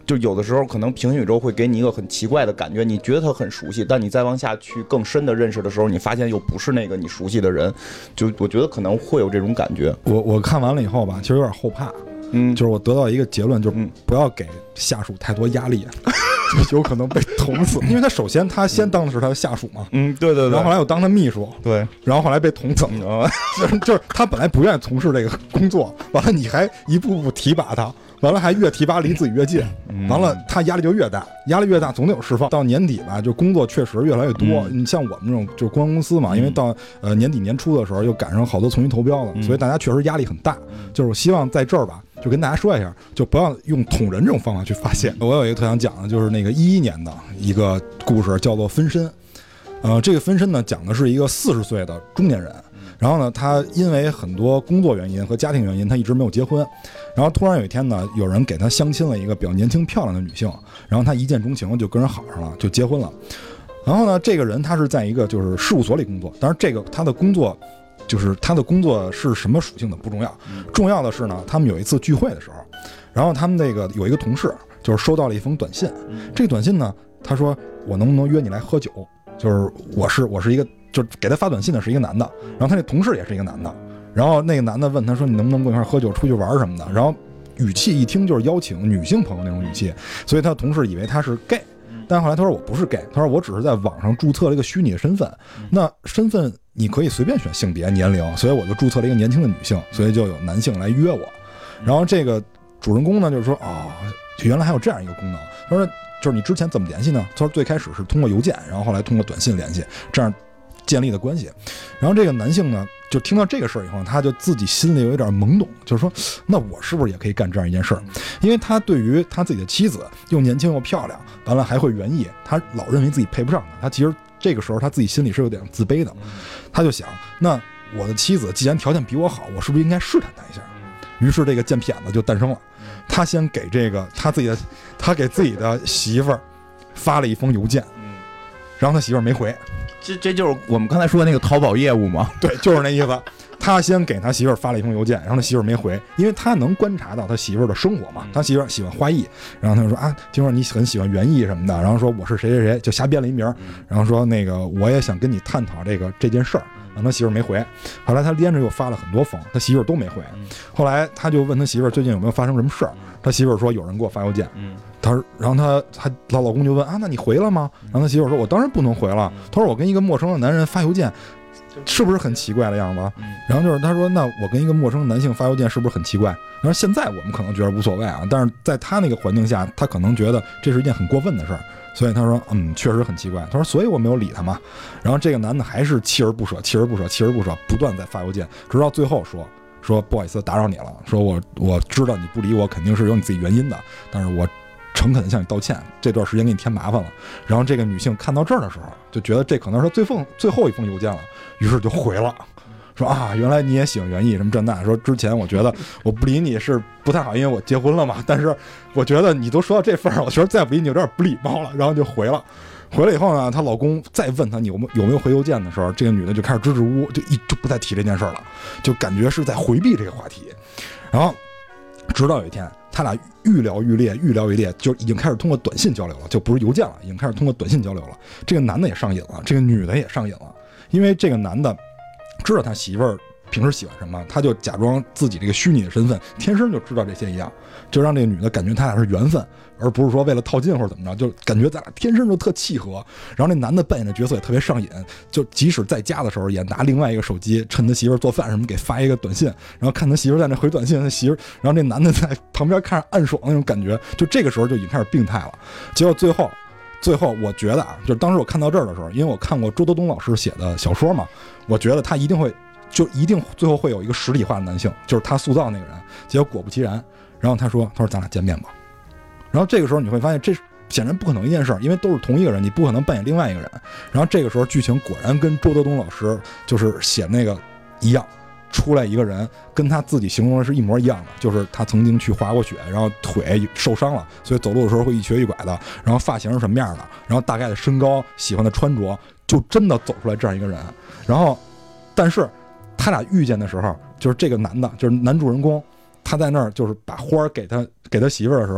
就有的时候可能平行宇宙会给你一个很奇怪的感觉，你觉得他很熟悉，但你再往下去更深的认识的时候，你发现又不是那个你熟悉的人，就我觉得可能会有这种感觉。 我我看完了以后吧，其实有点后怕， 嗯， 就是我得到一个结论，就是不要给下属太多压力。就有可能被捅死，因为他首先他先当的是他的下属嘛， 嗯，对对对， 然后后来又当他秘书， 对， 然后后来被捅死，就是就是他本来不愿意从事这个工作，完了你还一步步提拔他，完了还越提拔离自己越近，完了他压力就越大，压力越大总得有释放。到年底吧，就工作确实越来越多。嗯、你像我们这种就是公关公司嘛，因为到呃年底年初的时候又赶上好多重新投标了，嗯、所以大家确实压力很大。就是我希望在这儿吧。就跟大家说一下，就不要用捅人这种方法去发泄。我有一个特想讲的，就是那个一一年的一个故事，叫做《分身》。呃，这个分身呢，讲的是一个四十岁的中年人，然后呢，他因为很多工作原因和家庭原因，他一直没有结婚。然后突然有一天呢，有人给他相亲了一个比较年轻漂亮的女性，然后他一见钟情，就跟人好上了，就结婚了。然后呢，这个人他是在一个就是事务所里工作，当然这个他的工作。就是他的工作是什么属性的不重要，重要的是呢，他们有一次聚会的时候，然后他们那个有一个同事就是收到了一封短信，这个短信呢，他说我能不能约你来喝酒？就是我是我是一个，就给他发短信的是一个男的，然后他那同事也是一个男的，然后那个男的问他说你能不能跟我一块喝酒出去玩什么的，然后语气一听就是邀请女性朋友那种语气，所以他的同事以为他是 gay。但后来他说我不是 gay， 他说我只是在网上注册了一个虚拟的身份，那身份你可以随便选性别年龄，所以我就注册了一个年轻的女性，所以就有男性来约我。然后这个主人公呢就是说哦，原来还有这样一个功能。他说就是你之前怎么联系呢？他说最开始是通过邮件，然后后来通过短信联系，这样建立的关系。然后这个男性呢就听到这个事儿以后，他就自己心里有一点懵懂，就是说那我是不是也可以干这样一件事儿？因为他对于他自己的妻子又年轻又漂亮，完了还会园艺，他老认为自己配不上他，他其实这个时候他自己心里是有点自卑的。他就想，那我的妻子既然条件比我好，我是不是应该试探他一下？于是这个贱痞子就诞生了。他先给这个他自己的他给自己的媳妇儿发了一封邮件，然后他媳妇儿没回。 这这就是我们刚才说的那个淘宝业务吗？ 对，就是那意思。他先给他媳妇儿发了一封邮件，然后他媳妇儿没回，因为他能观察到他媳妇儿的生活嘛。他媳妇儿喜欢花艺，然后他就说啊，听说你很喜欢园艺什么的，然后说我是谁谁谁，就瞎编了一名，然后说那个我也想跟你探讨这个这件事儿。然后他媳妇儿没回，后来他连着又发了很多封，他媳妇儿都没回。后来他就问他媳妇儿最近有没有发生什么事儿，他媳妇儿说有人给我发邮件。他说，然后他他老老公就问啊，那你回了吗？然后他媳妇儿说，我当然不能回了。他说我跟一个陌生的男人发邮件，是不是很奇怪的样子？然后就是他说，那我跟一个陌生男性发邮件是不是很奇怪？然后现在我们可能觉得无所谓啊，但是在他那个环境下，他可能觉得这是一件很过分的事儿。所以他说，嗯，确实很奇怪。他说，所以我没有理他嘛。然后这个男的还是锲而不舍，锲而不舍，锲而不舍，不断在发邮件，直到最后说说不好意思打扰你了，说我我知道你不理我肯定是有你自己原因的，但是我诚恳地向你道歉，这段时间给你添麻烦了。然后这个女性看到这儿的时候，就觉得这可能是最封最后一封邮件了，于是就回了。说啊，原来你也喜欢园艺什么这那。说之前我觉得我不理你是不太好，因为我结婚了嘛。但是我觉得你都说到这份儿，我觉得再不理你有点不礼貌了。然后就回了，回了以后呢，她老公再问她你有没有有没有回邮件的时候，这个女的就开始支支吾吾，就一就不再提这件事了，就感觉是在回避这个话题。然后直到有一天，他俩愈聊愈烈，愈聊愈烈，就已经开始通过短信交流了，就不是邮件了，已经开始通过短信交流了。这个男的也上瘾了，这个女的也上瘾了，因为这个男的知道他媳妇儿平时喜欢什么，他就假装自己这个虚拟的身份，天生就知道这些一样，就让这个女的感觉他俩是缘分，而不是说为了套近或者怎么着，就感觉咱俩天生就特契合。然后那男的扮演的角色也特别上瘾，就即使在家的时候也拿另外一个手机，趁他媳妇儿做饭什么给发一个短信，然后看他媳妇儿在那回短信，他媳妇儿，然后那男的在旁边看着暗爽那种感觉，就这个时候就已经开始病态了。结果最后。最后我觉得啊，就是当时我看到这儿的时候，因为我看过周德东老师写的小说嘛，我觉得他一定会就一定最后会有一个实体化的男性，就是他塑造那个人。结果果不其然，然后他说他说咱俩见面吧。然后这个时候你会发现这显然不可能一件事，因为都是同一个人，你不可能扮演另外一个人。然后这个时候剧情果然跟周德东老师就是写那个一样，出来一个人跟他自己形容的是一模一样的，就是他曾经去滑过雪，然后腿受伤了，所以走路的时候会一瘸一拐的，然后发型是什么样的，然后大概的身高，喜欢的穿着，就真的走出来这样一个人。然后但是他俩遇见的时候，就是这个男的就是男主人公，他在那儿就是把花给他给他媳妇儿的时候，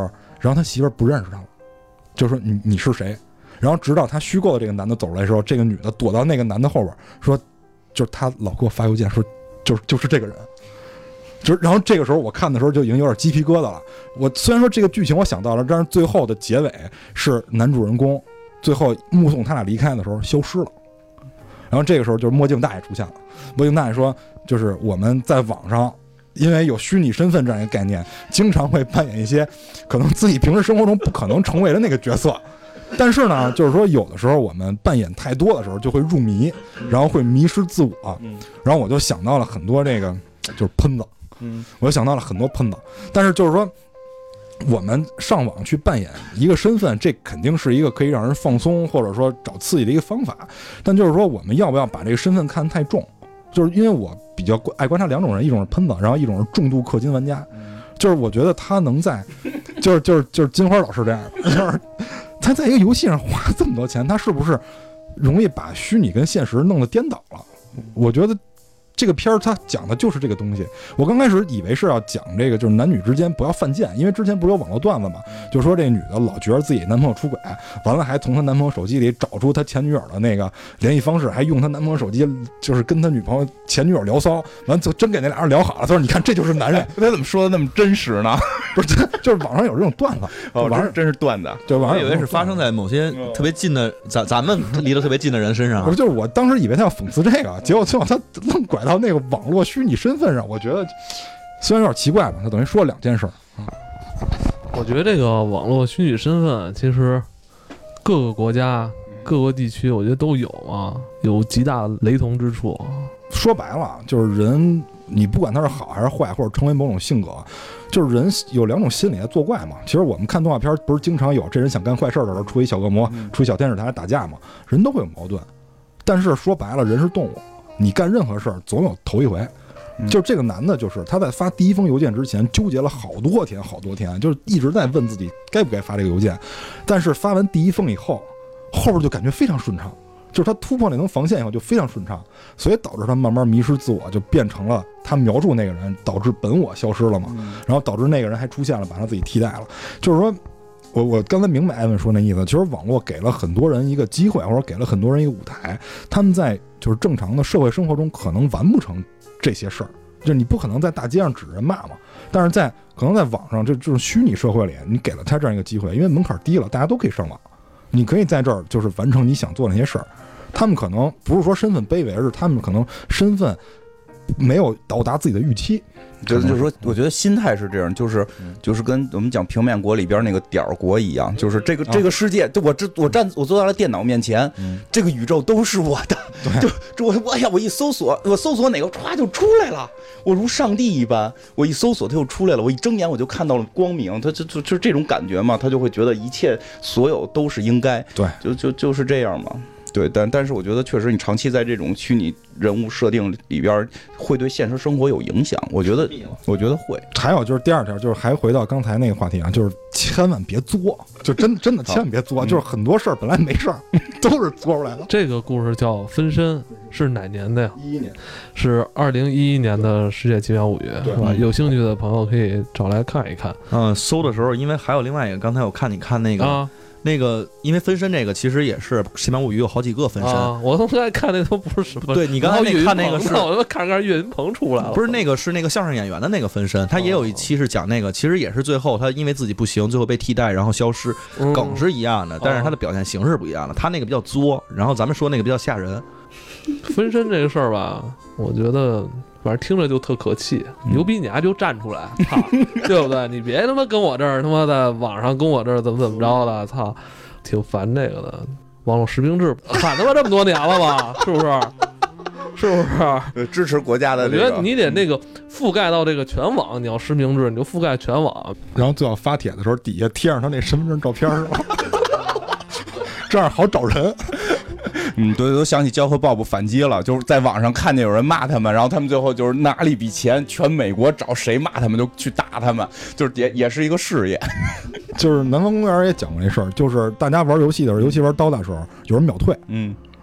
然后他媳妇儿不认识他了，就说你你是谁？然后直到他虚构的这个男的走出来的时候，这个女的躲到那个男的后边说，就是他老给我发邮件说，就是就是这个人。就然后这个时候我看的时候就已经有点鸡皮疙瘩了。我虽然说这个剧情我想到了，但是最后的结尾是男主人公最后目送他俩离开的时候消失了。然后这个时候就是墨镜大爷出现了。墨镜大爷说，就是我们在网上因为有虚拟身份这样一个概念，经常会扮演一些可能自己平时生活中不可能成为的那个角色。但是呢，就是说有的时候我们扮演太多的时候就会入迷，然后会迷失自我。然后我就想到了很多这个就是喷子。嗯，我就想到了很多喷子，但是就是说，我们上网去扮演一个身份，这肯定是一个可以让人放松或者说找刺激的一个方法。但就是说，我们要不要把这个身份看太重？就是因为我比较爱观察两种人，一种是喷子，然后一种是重度氪金玩家。就是我觉得他能在，就是就是就是金花老师这样的，就是他在一个游戏上花这么多钱，他是不是容易把虚拟跟现实弄得颠倒了？我觉得。这个片儿它讲的就是这个东西。我刚开始以为是要讲这个，就是男女之间不要犯贱，因为之前不是有网络段子嘛，就说这女的老觉得自己男朋友出轨，完了还从她男朋友手机里找出她前女友的那个联系方式，还用她男朋友手机就是跟她女朋友前女友聊骚，完了就真给那俩人聊好了。他说：“你看，这就是男人。” 他怎么说的那么真实呢？ 不是，就是网上有这种段子， 哦，网上真是段子， 就网上以为是发生在某些特别近的咱咱们离得特别近的人身上。 不是，就是我当时以为他要讽刺这个，结果最后他愣拐到那个网络虚拟身份上，我觉得虽然有点奇怪吧，他等于说了两件事。 我觉得这个网络虚拟身份其实各个国家、各个地区，我觉得都有啊，有极大雷同之处。 说白了，就是人，你不管他是好还是坏，或者成为某种性格，就是人有两种心理在作怪嘛。其实我们看动画片，不是经常有这人想干坏事的时候出一小恶魔，出一小天使台来打架嘛，人都会有矛盾。但是说白了，人是动物。你干任何事儿总有头一回，就是这个男的，就是他在发第一封邮件之前纠结了好多天好多天，就是一直在问自己该不该发这个邮件。但是发完第一封以后，后边就感觉非常顺畅，就是他突破那层防线以后就非常顺畅，所以导致他慢慢迷失自我，就变成了他描述那个人，导致本我消失了嘛，然后导致那个人还出现了，把他自己替代了。就是说我我刚才明白艾文说那意思，其实网络给了很多人一个机会，或者给了很多人一个舞台，他们在就是正常的社会生活中可能完不成这些事儿，就是你不可能在大街上指人骂嘛，但是在可能在网上，这这种虚拟社会里，你给了他这样一个机会，因为门槛低了，大家都可以上网，你可以在这儿就是完成你想做的那些事儿。他们可能不是说身份卑微，而是他们可能身份没有到达自己的预期。 就就是说，我觉得心态是这样，就是就是跟我们讲平面国里边那个点儿国一样，就是这个这个世界，就我这我站我坐在了电脑面前，这个宇宙都是我的，就就我我呀，我一搜索，我搜索哪个歘就出来了，我如上帝一般，我一搜索它就出来了，我一睁眼我就看到了光明，他就就就是这种感觉嘛，他就会觉得一切所有都是应该， 对， 就就就是这样嘛。对，但但是我觉得确实，你长期在这种虚拟人物设定里边，会对现实生活有影响。我觉得，我觉得会。 还有就是第二条，就是还回到刚才那个话题啊，就是千万别作，就真真的千万别作，就是很多事儿本来没事儿，都是作出来的。 这个故事叫《分身》，是哪年的呀？ 一一年， 是二零一一年的《世界奇妙物语》，是吧？有兴趣的朋友可以找来看一看。 嗯，搜的时候，因为还有另外一个，刚才我看你看那个。啊那个，因为分身这个其实也是《奇妙物语》有好几个分身， 啊、我刚才看那都不是什么。 对你刚才那看那个是， 我看看岳云鹏出来了， 不是那个是那个相声演员的那个分身，他也有一期是讲那个，其实也是最后他因为自己不行，最后被替代，然后消失， 嗯、 梗是一样的，但是他的表现形式不一样的，他那个比较作，然后咱们说那个比较吓人。 分身这个事儿吧，我觉得。反正听着就特可气，牛逼你还就站出来，操，对不对？你别他妈跟我这儿他妈在网上跟我这儿怎么怎么着的，操，挺烦这个的。网络实名制喊他妈这么多年了吧，是不是？是不是？ 支持国家的、这个， 我觉得你得那个覆盖到这个全网，你要实名制，你就覆盖全网。 然后最好发帖的时候底下贴上他那身份证照片是吧？这样好找人。 嗯，对，都想起交和鲍勃反击了，就是在网上看见有人骂他们，然后他们最后就是拿了一笔钱，全美国找谁骂他们就去打他们，就是也也是一个事业。 就是南方公园也讲过这事儿，就是大家玩游戏的时候，尤其玩刀的时候，有人秒退， 嗯，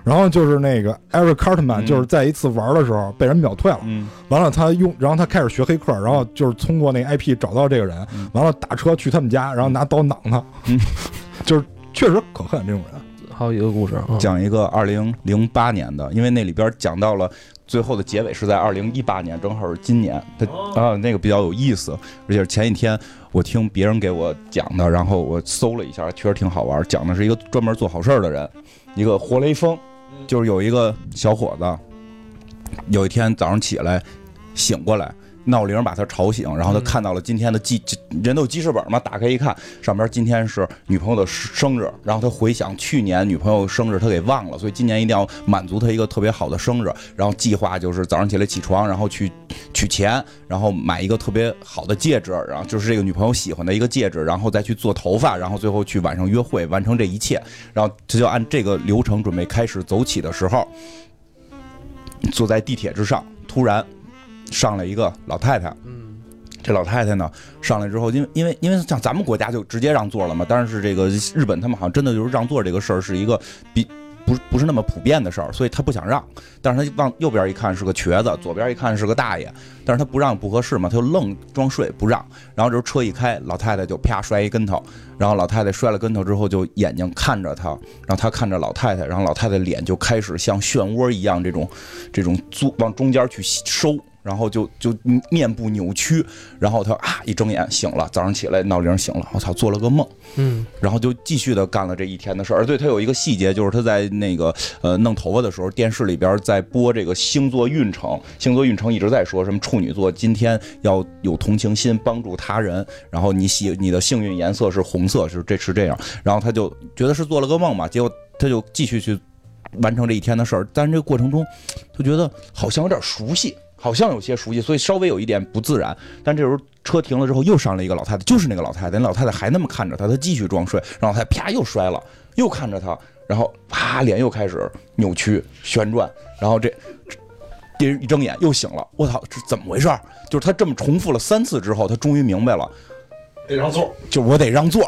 然后就是那个 Eric Cartman，、嗯、就是在一次玩的时候被人秒退了， 嗯， 完了他用，然后他开始学黑客，然后就是通过那个 I P 找到这个人，嗯、完了打车去他们家，然后拿刀攮他，嗯，就是确实可恨这种人。 还有一个故事， 嗯、讲一个二零零八年的，因为那里边讲到了最后的结尾是在二零一八年，正好是今年，他、哦、啊那个比较有意思，而且前几天我听别人给我讲的，然后我搜了一下，确实挺好玩，讲的是一个专门做好事的人，一个活雷锋。就是有一个小伙子，有一天早上起来醒过来，闹铃把他吵醒，然后他看到了今天的记，人都有记事本嘛，打开一看，上边今天是女朋友的生日，然后他回想去年女朋友生日他给忘了，所以今年一定要满足他一个特别好的生日，然后计划就是早上起来起床，然后去取钱，然后买一个特别好的戒指，然后就是这个女朋友喜欢的一个戒指，然后再去做头发，然后最后去晚上约会，完成这一切，然后他就按这个流程准备开始走起的时候，坐在地铁之上，突然上来一个老太太，嗯，这老太太呢上来之后，因为因为因为像咱们国家就直接让座了嘛，但是这个日本他们好像真的就是让座这个事儿是一个比不不是那么普遍的事儿，所以他不想让，但是他往右边一看是个瘸子，左边一看是个大爷，但是他不让不合适嘛，他就愣装睡不让，然后这车一开，老太太就啪摔一跟头，然后老太太摔了跟头之后就眼睛看着他，然后他看着老太太，然后老太太脸就开始像漩涡一样这种这种往中间去收。然后就就面部扭曲，然后他啊一睁眼醒了，早上起来闹铃醒了，我操，做了个梦，嗯，然后就继续的干了这一天的事儿。而对他有一个细节，就是他在那个呃弄头发的时候，电视里边在播这个星座运程，星座运程一直在说什么处女座今天要有同情心，帮助他人，然后你喜你的幸运颜色是红色，是这是这样，然后他就觉得是做了个梦嘛，结果他就继续去完成这一天的事儿，但是这个过程中就觉得好像有点熟悉。好像有些熟悉，所以稍微有一点不自然。但这时候车停了之后，又上来一个老太太，就是那个老太太，那老太太还那么看着他，他继续装睡，然后老太太啪又摔了，又看着他，然后啪脸又开始扭曲旋转，然后这这一睁眼又醒了，我操，这怎么回事？就是他这么重复了三次之后，他终于明白了， 得让座， 就我得让座。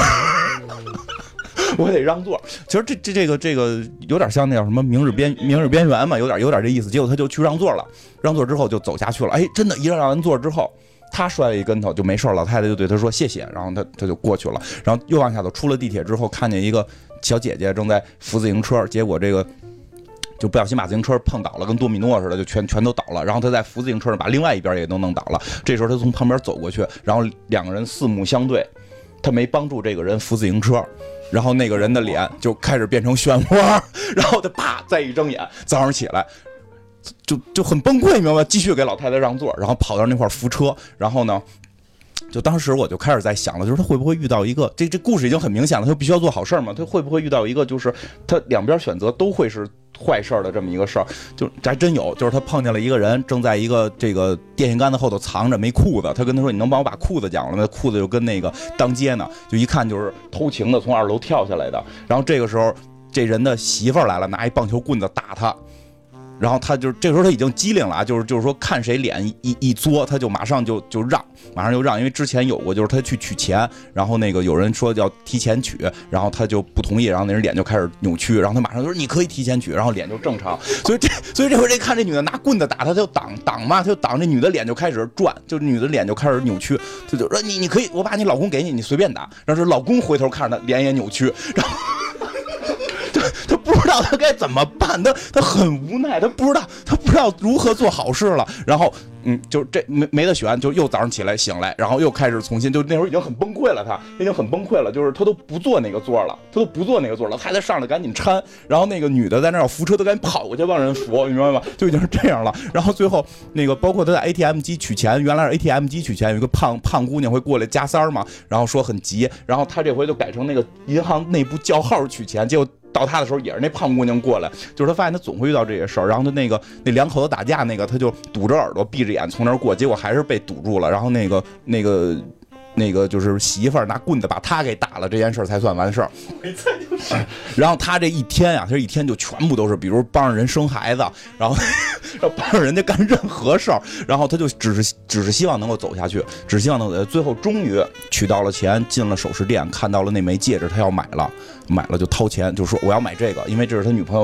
我得让座，其实这这这个这个有点像那叫什么明日边明日边缘嘛，有点有点这意思。结果他就去让座了，让座之后就走下去了。哎，真的，一让完座之后，他摔了一跟头就没事，老太太就对他说谢谢，然后他他就过去了，然后又往下走，出了地铁之后，看见一个小姐姐正在扶自行车，结果这个就不小心把自行车碰倒了，跟多米诺似的，就全全都倒了。然后他在扶自行车上把另外一边也都弄倒了。这时候他从旁边走过去，然后两个人四目相对，他没帮助这个人扶自行车。然后那个人的脸就开始变成漩涡，然后他啪再一睁眼，早上起来就就很崩溃，明白吗？继续给老太太让座，然后跑到那块扶车，然后呢，就当时我就开始在想了，就是他会不会遇到一个这这故事已经很明显了，他必须要做好事嘛，他会不会遇到一个就是他两边选择都会是坏事的这么一个事儿？就还真有，就是他碰见了一个人正在一个这个电线杆子后头藏着没裤子，他跟他说你能帮我把裤子讲了吗？裤子就跟那个当街呢，就一看就是偷情的从二楼跳下来的。然后这个时候这人的媳妇儿来了，拿一棒球棍子打他。然后他就这时候他已经机灵了啊，就是就是说看谁脸一一作，他就马上就就让，马上就让，因为之前有过，就是他去取钱，然后那个有人说要提前取，然后他就不同意，然后那人脸就开始扭曲，然后他马上就说你可以提前取，然后脸就正常，所以这所以这回这看这女的拿棍子打他，他就挡挡嘛，他就挡，这女的脸就开始转，就女的脸就开始扭曲，他就说你你可以，我把你老公给你，你随便打，然后这老公回头看着他，脸也扭曲，然后。他不知道他该怎么办，他他很无奈，他不知道他不知道如何做好事了。然后，嗯，就这没没得选，就又早上起来醒来，然后又开始重新，就那会儿已经很崩溃了，他已经很崩溃了，就是他都不坐那个座了，他都不坐那个座了，太太上来赶紧搀，然后那个女的在那儿扶车都赶紧跑过去帮人扶，你明白吗？就已经是这样了。然后最后那个包括他在 A T M 机取钱，原来是 A T M 机取钱，有一个胖胖姑娘会过来加塞儿嘛，然后说很急，然后他这回就改成那个银行内部叫号取钱，结果。到他的时候也是那胖姑娘过来，就是他发现他总会遇到这些事儿，然后他那个那两口子打架那个他就堵着耳朵闭着眼从那儿过，结果还是被堵住了，然后那个那个那个就是媳妇儿拿棍子把他给打了，这件事才算完事儿。然后他这一天啊，他这一天就全部都是，比如帮着人生孩子，然后帮着人家干任何事儿，然后他就只是只是希望能够走下去，只希望能够，最后终于取到了钱，进了首饰店，看到了那枚戒指，他要买了，买了就掏钱，就说我要买这个，因为这是他女朋友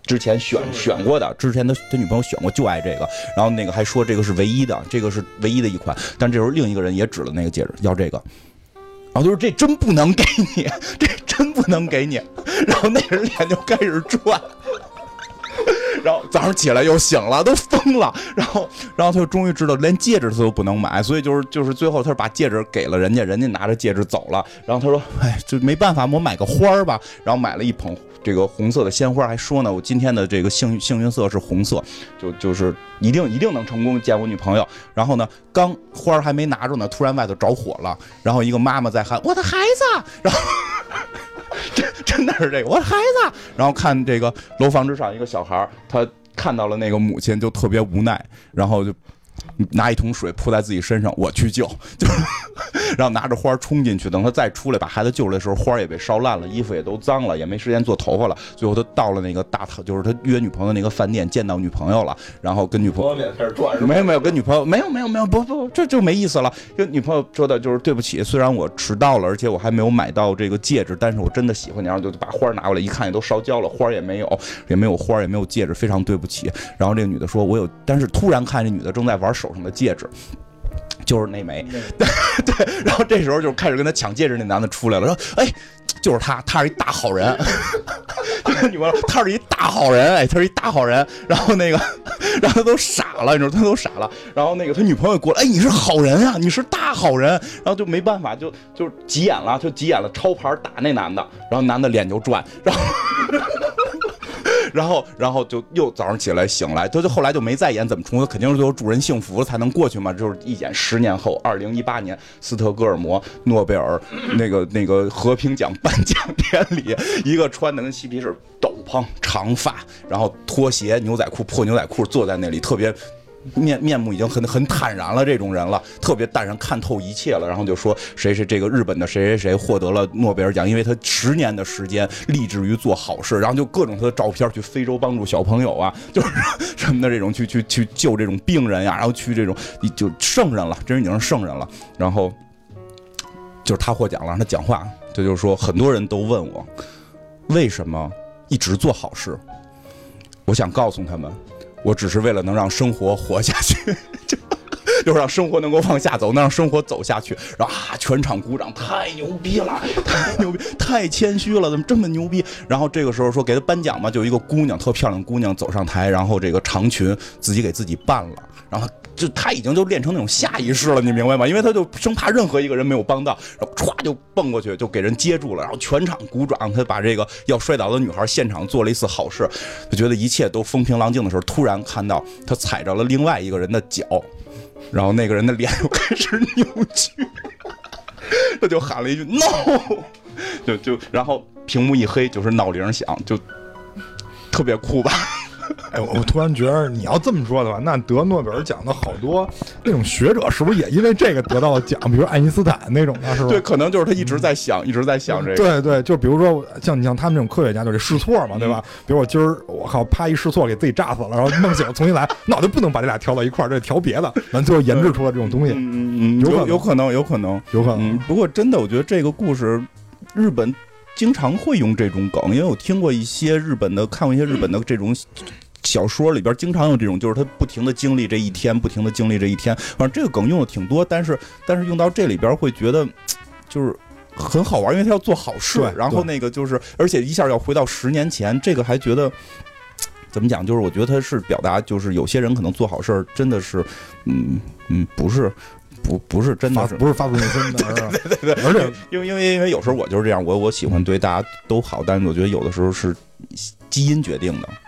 之前选选过的，之前他他女朋友选过就爱这个，然后那个还说这个是唯一的，这个是唯一的一款，但这时候另一个人也指了那个戒指要这个。然后就是这真不能给你，这真不能给你。然后那人脸就开始转，然后早上起来又醒了，都疯了。然后，然后他就终于知道连戒指他都不能买，所以就是就是最后他是把戒指给了人家，人家拿着戒指走了。然后他说：“哎，就没办法，我买个花儿吧。”然后买了一捧这个红色的鲜花，还说呢：“我今天的这个幸幸运色是红色，就就是一定一定能成功见我女朋友。”然后呢，刚花还没拿着呢，突然外头着火了，然后一个妈妈在喊：“我的孩子！”然后。真真的是这个，我的孩子。然后看这个楼房之上一个小孩，他看到了那个母亲，就特别无奈，然后就拿一桶水泼在自己身上，我去救，就是然后拿着花冲进去，等他再出来把孩子救出来的时候，花也被烧烂了，衣服也都脏了，也没时间做头发了。最后他到了那个大堂，就是他约女朋友那个饭店，见到女朋友了，然后跟女朋友脸开始转，没有没有跟女朋友没有没有没有不不这就没意思了。跟女朋友说的就是对不起，虽然我迟到了，而且我还没有买到这个戒指，但是我真的喜欢你，然后就把花拿过来，一看也都烧焦了，花也没有，也没有花也没有戒指，非常对不起。然后这个女的说，我有，但是突然看这女的正在玩手上的戒指。就是那枚，对，然后这时候就开始跟他抢戒指那男的出来了，说：“哎，就是他，他是一大好人。”这个女朋友，他是一大好人，哎，他是一大好人。然后那个，然后他都傻了，你知道，他都傻了。然后那个他女朋友过来，哎，你是好人啊，你是大好人。然后就没办法，就就急眼了，就急眼了，抄牌打那男的，然后男的脸就转，然后。然后，然后就又早上起来醒来，他就后来就没再演怎么重，肯定是最后祝人幸福才能过去嘛。就是一演十年后，二零一八年斯特哥尔摩诺贝尔那个那个和平奖颁奖典礼，一个穿的跟嬉皮士斗篷、长发，然后拖鞋、牛仔裤、破牛仔裤坐在那里，特别。面面目已经很很坦然了，这种人了，特别淡然，看透一切了。然后就说谁谁这个日本的谁谁谁获得了诺贝尔奖，因为他十年的时间立志于做好事，然后就各种他的照片去非洲帮助小朋友啊，就是什么的这种去去去救这种病人呀、啊，然后去这种就圣人了，这人已经是圣人了。然后就是他获奖了，让他讲话，这就是说很多人都问我为什么一直做好事，我想告诉他们。我只是为了能让生活活下去，就就是让生活能够往下走，能让生活走下去。然后啊，全场鼓掌，太牛逼了，太牛逼，太谦虚了，怎么这么牛逼？然后这个时候说给他颁奖嘛，就有一个姑娘，特漂亮的姑娘走上台，然后这个长裙自己给自己办了，然后就他已经就练成那种下意识了，你明白吗？因为他就生怕任何一个人没有帮到，然后歘就蹦过去，就给人接住了，然后全场鼓掌。他把这个要摔倒的女孩现场做了一次好事，就觉得一切都风平浪静的时候，突然看到他踩着了另外一个人的脚，然后那个人的脸又开始扭曲，他就喊了一句 “no”， 就就然后屏幕一黑，就是闹铃响，就特别酷吧。 哎，我突然觉得你要这么说的话，那得诺贝尔奖的好多那种学者，是不是也因为这个得到了奖？比如爱因斯坦那种的，是吧？ 对，可能就是他一直在想，嗯、一直在想这个。 对对，就比如说像你像他们这种科学家，就是试错嘛，对吧？嗯、比如我今儿我靠，啪一试错给自己炸死了，然后梦醒重新来，那我就不能把这俩调到一块儿，这调别的，完最后研制出了这种东西。 嗯嗯，有有可能，有可能， 有可能。 嗯、不过真的，我觉得这个故事，日本经常会用这种梗，因为我听过一些日本的，看过一些日本的这种。小说里边经常有这种，就是他不停的经历这一天，不停的经历这一天。反正这个梗用的挺多，但是但是用到这里边会觉得就是很好玩，因为他要做好事。然后那个就是，而且一下要回到十年前，这个还觉得怎么讲？就是我觉得他是表达，就是有些人可能做好事真的是，嗯嗯，不是。不不是真的是， 不是发自内心的， 对对对对，而且因为因为因为有时候我就是这样，我我喜欢对大家都好，但是我觉得有的时候是基因决定的。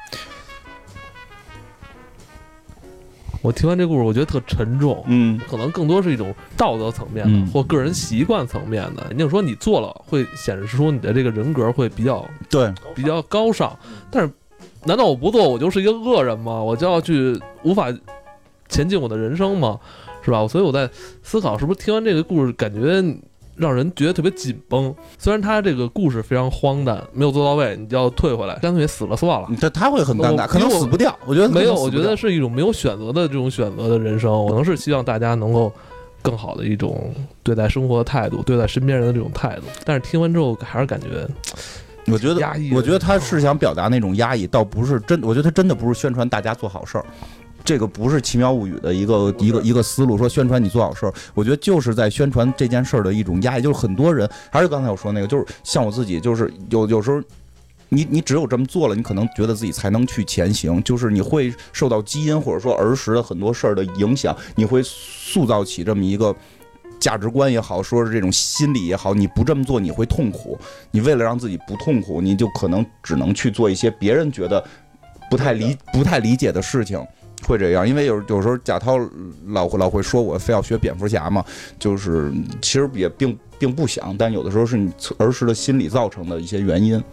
我听完这故事，我觉得特沉重， 嗯， 可能更多是一种道德层面的、嗯、或个人习惯层面的。你就说你做了，会显示出你的这个人格会比较对比较高尚，但是难道我不做，我就是一个恶人吗？我就要去无法前进我的人生吗？是吧？所以我在思考，是不是听完这个故事，感觉让人觉得特别紧绷。虽然他这个故事非常荒诞，没有做到位，你就要退回来，干脆死了算了。 他他会很尴尬，可能死不掉。我觉得没有，我觉得是一种没有选择的这种选择的人生。可能是希望大家能够更好的一种对待生活的态度，对待身边人的这种态度。但是听完之后，还是感觉我觉得，我觉得他是想表达那种压抑，倒不是真。我觉得他真的不是宣传大家做好事儿，这个不是《奇妙物语》的一个一个一个思路，说宣传你做好事儿。我觉得就是在宣传这件事儿的一种压抑，就是很多人还是刚才我说那个，就是像我自己，就是有有时候。你你只有这么做了，你可能觉得自己才能去前行，就是你会受到基因或者说儿时的很多事儿的影响，你会塑造起这么一个价值观也好，说是这种心理也好，你不这么做你会痛苦，你为了让自己不痛苦，你就可能只能去做一些别人觉得不太理不太理解的事情。会这样，因为有有时候贾涛老老会说我非要学蝙蝠侠嘛，就是其实也并并不想，但有的时候是你儿时的心理造成的一些原因。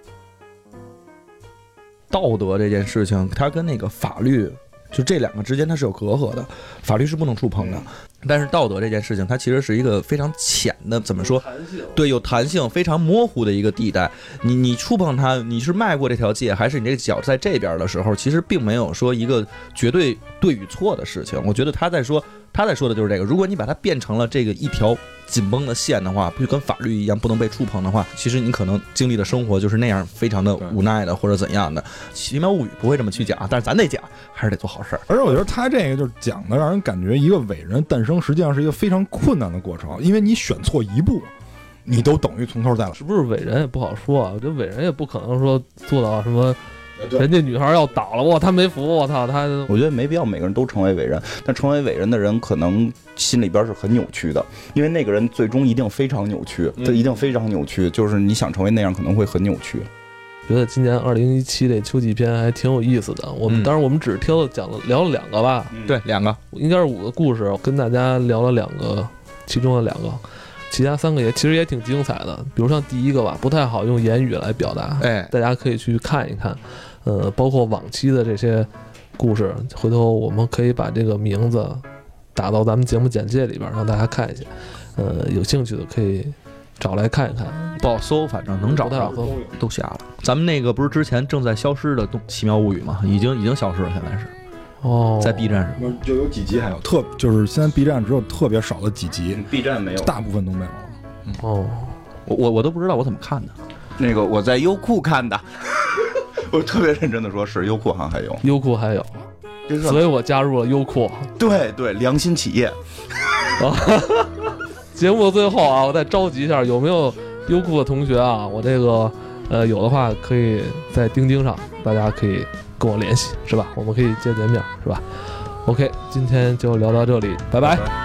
道德这件事情，它跟那个法律，就这两个之间它是有隔阂的，法律是不能触碰的。但是道德这件事情，它其实是一个非常浅的，怎么说？对，有弹性，非常模糊的一个地带。你你触碰它，你是迈过这条界，还是你这个脚在这边的时候，其实并没有说一个绝对对与错的事情。我觉得他在说，他在说的就是这个。如果你把它变成了这个一条紧绷的线的话，不就跟法律一样不能被触碰的话，其实你可能经历的生活就是那样，非常的无奈的或者怎样的。奇妙物语不会这么去讲，但是咱得讲，还是得做好事儿。 而且我觉得他这个就是讲的，让人感觉一个伟人诞生实际上是一个非常困难的过程，因为你选错一步，你都等于从头再来。 是不是伟人也不好说啊？我觉得伟人也不可能说做到什么。人家女孩要倒了，哇，他没服，我操，他。 我觉得没必要每个人都成为伟人，但成为伟人的人可能心里边是很扭曲的，因为那个人最终一定非常扭曲，他一定非常扭曲，就是你想成为那样可能会很扭曲。 觉得今年二零一七这秋季片还挺有意思的，我们、嗯、当然我们只挑了讲了聊了两个吧， 嗯、对，两个应该是五个故事，跟大家聊了两个，其中的两个。其他三个也其实也挺精彩的，比如像第一个吧，不太好用言语来表达， 哎， 大家可以去看一看，呃，包括往期的这些故事，回头我们可以把这个名字打到咱们节目简介里边，让大家看一下，呃，有兴趣的可以找来看一看， 不好搜，反正能找到都都下了。咱们那个不是之前正在消失的《奇妙物语》吗？已经已经消失了，现在是。 哦， 在 B 站上就有几集，还有特就是现在 B 站只有特别少的几集 ，B 站没有， 大部分都没有了。 嗯、哦， 我我我都不知道我怎么看的， 那个我在优酷看的，我特别认真的说，是优酷好像还有， 优酷还有，所以我加入了优酷。 对对，良心企业。 节目的最后啊，我再召集一下，有没有优酷的同学啊？我这个呃有的话，可以在钉钉上，大家可以跟我联系，是吧？我们可以见见面，是吧 ？OK， 今天就聊到这里，拜拜。拜拜。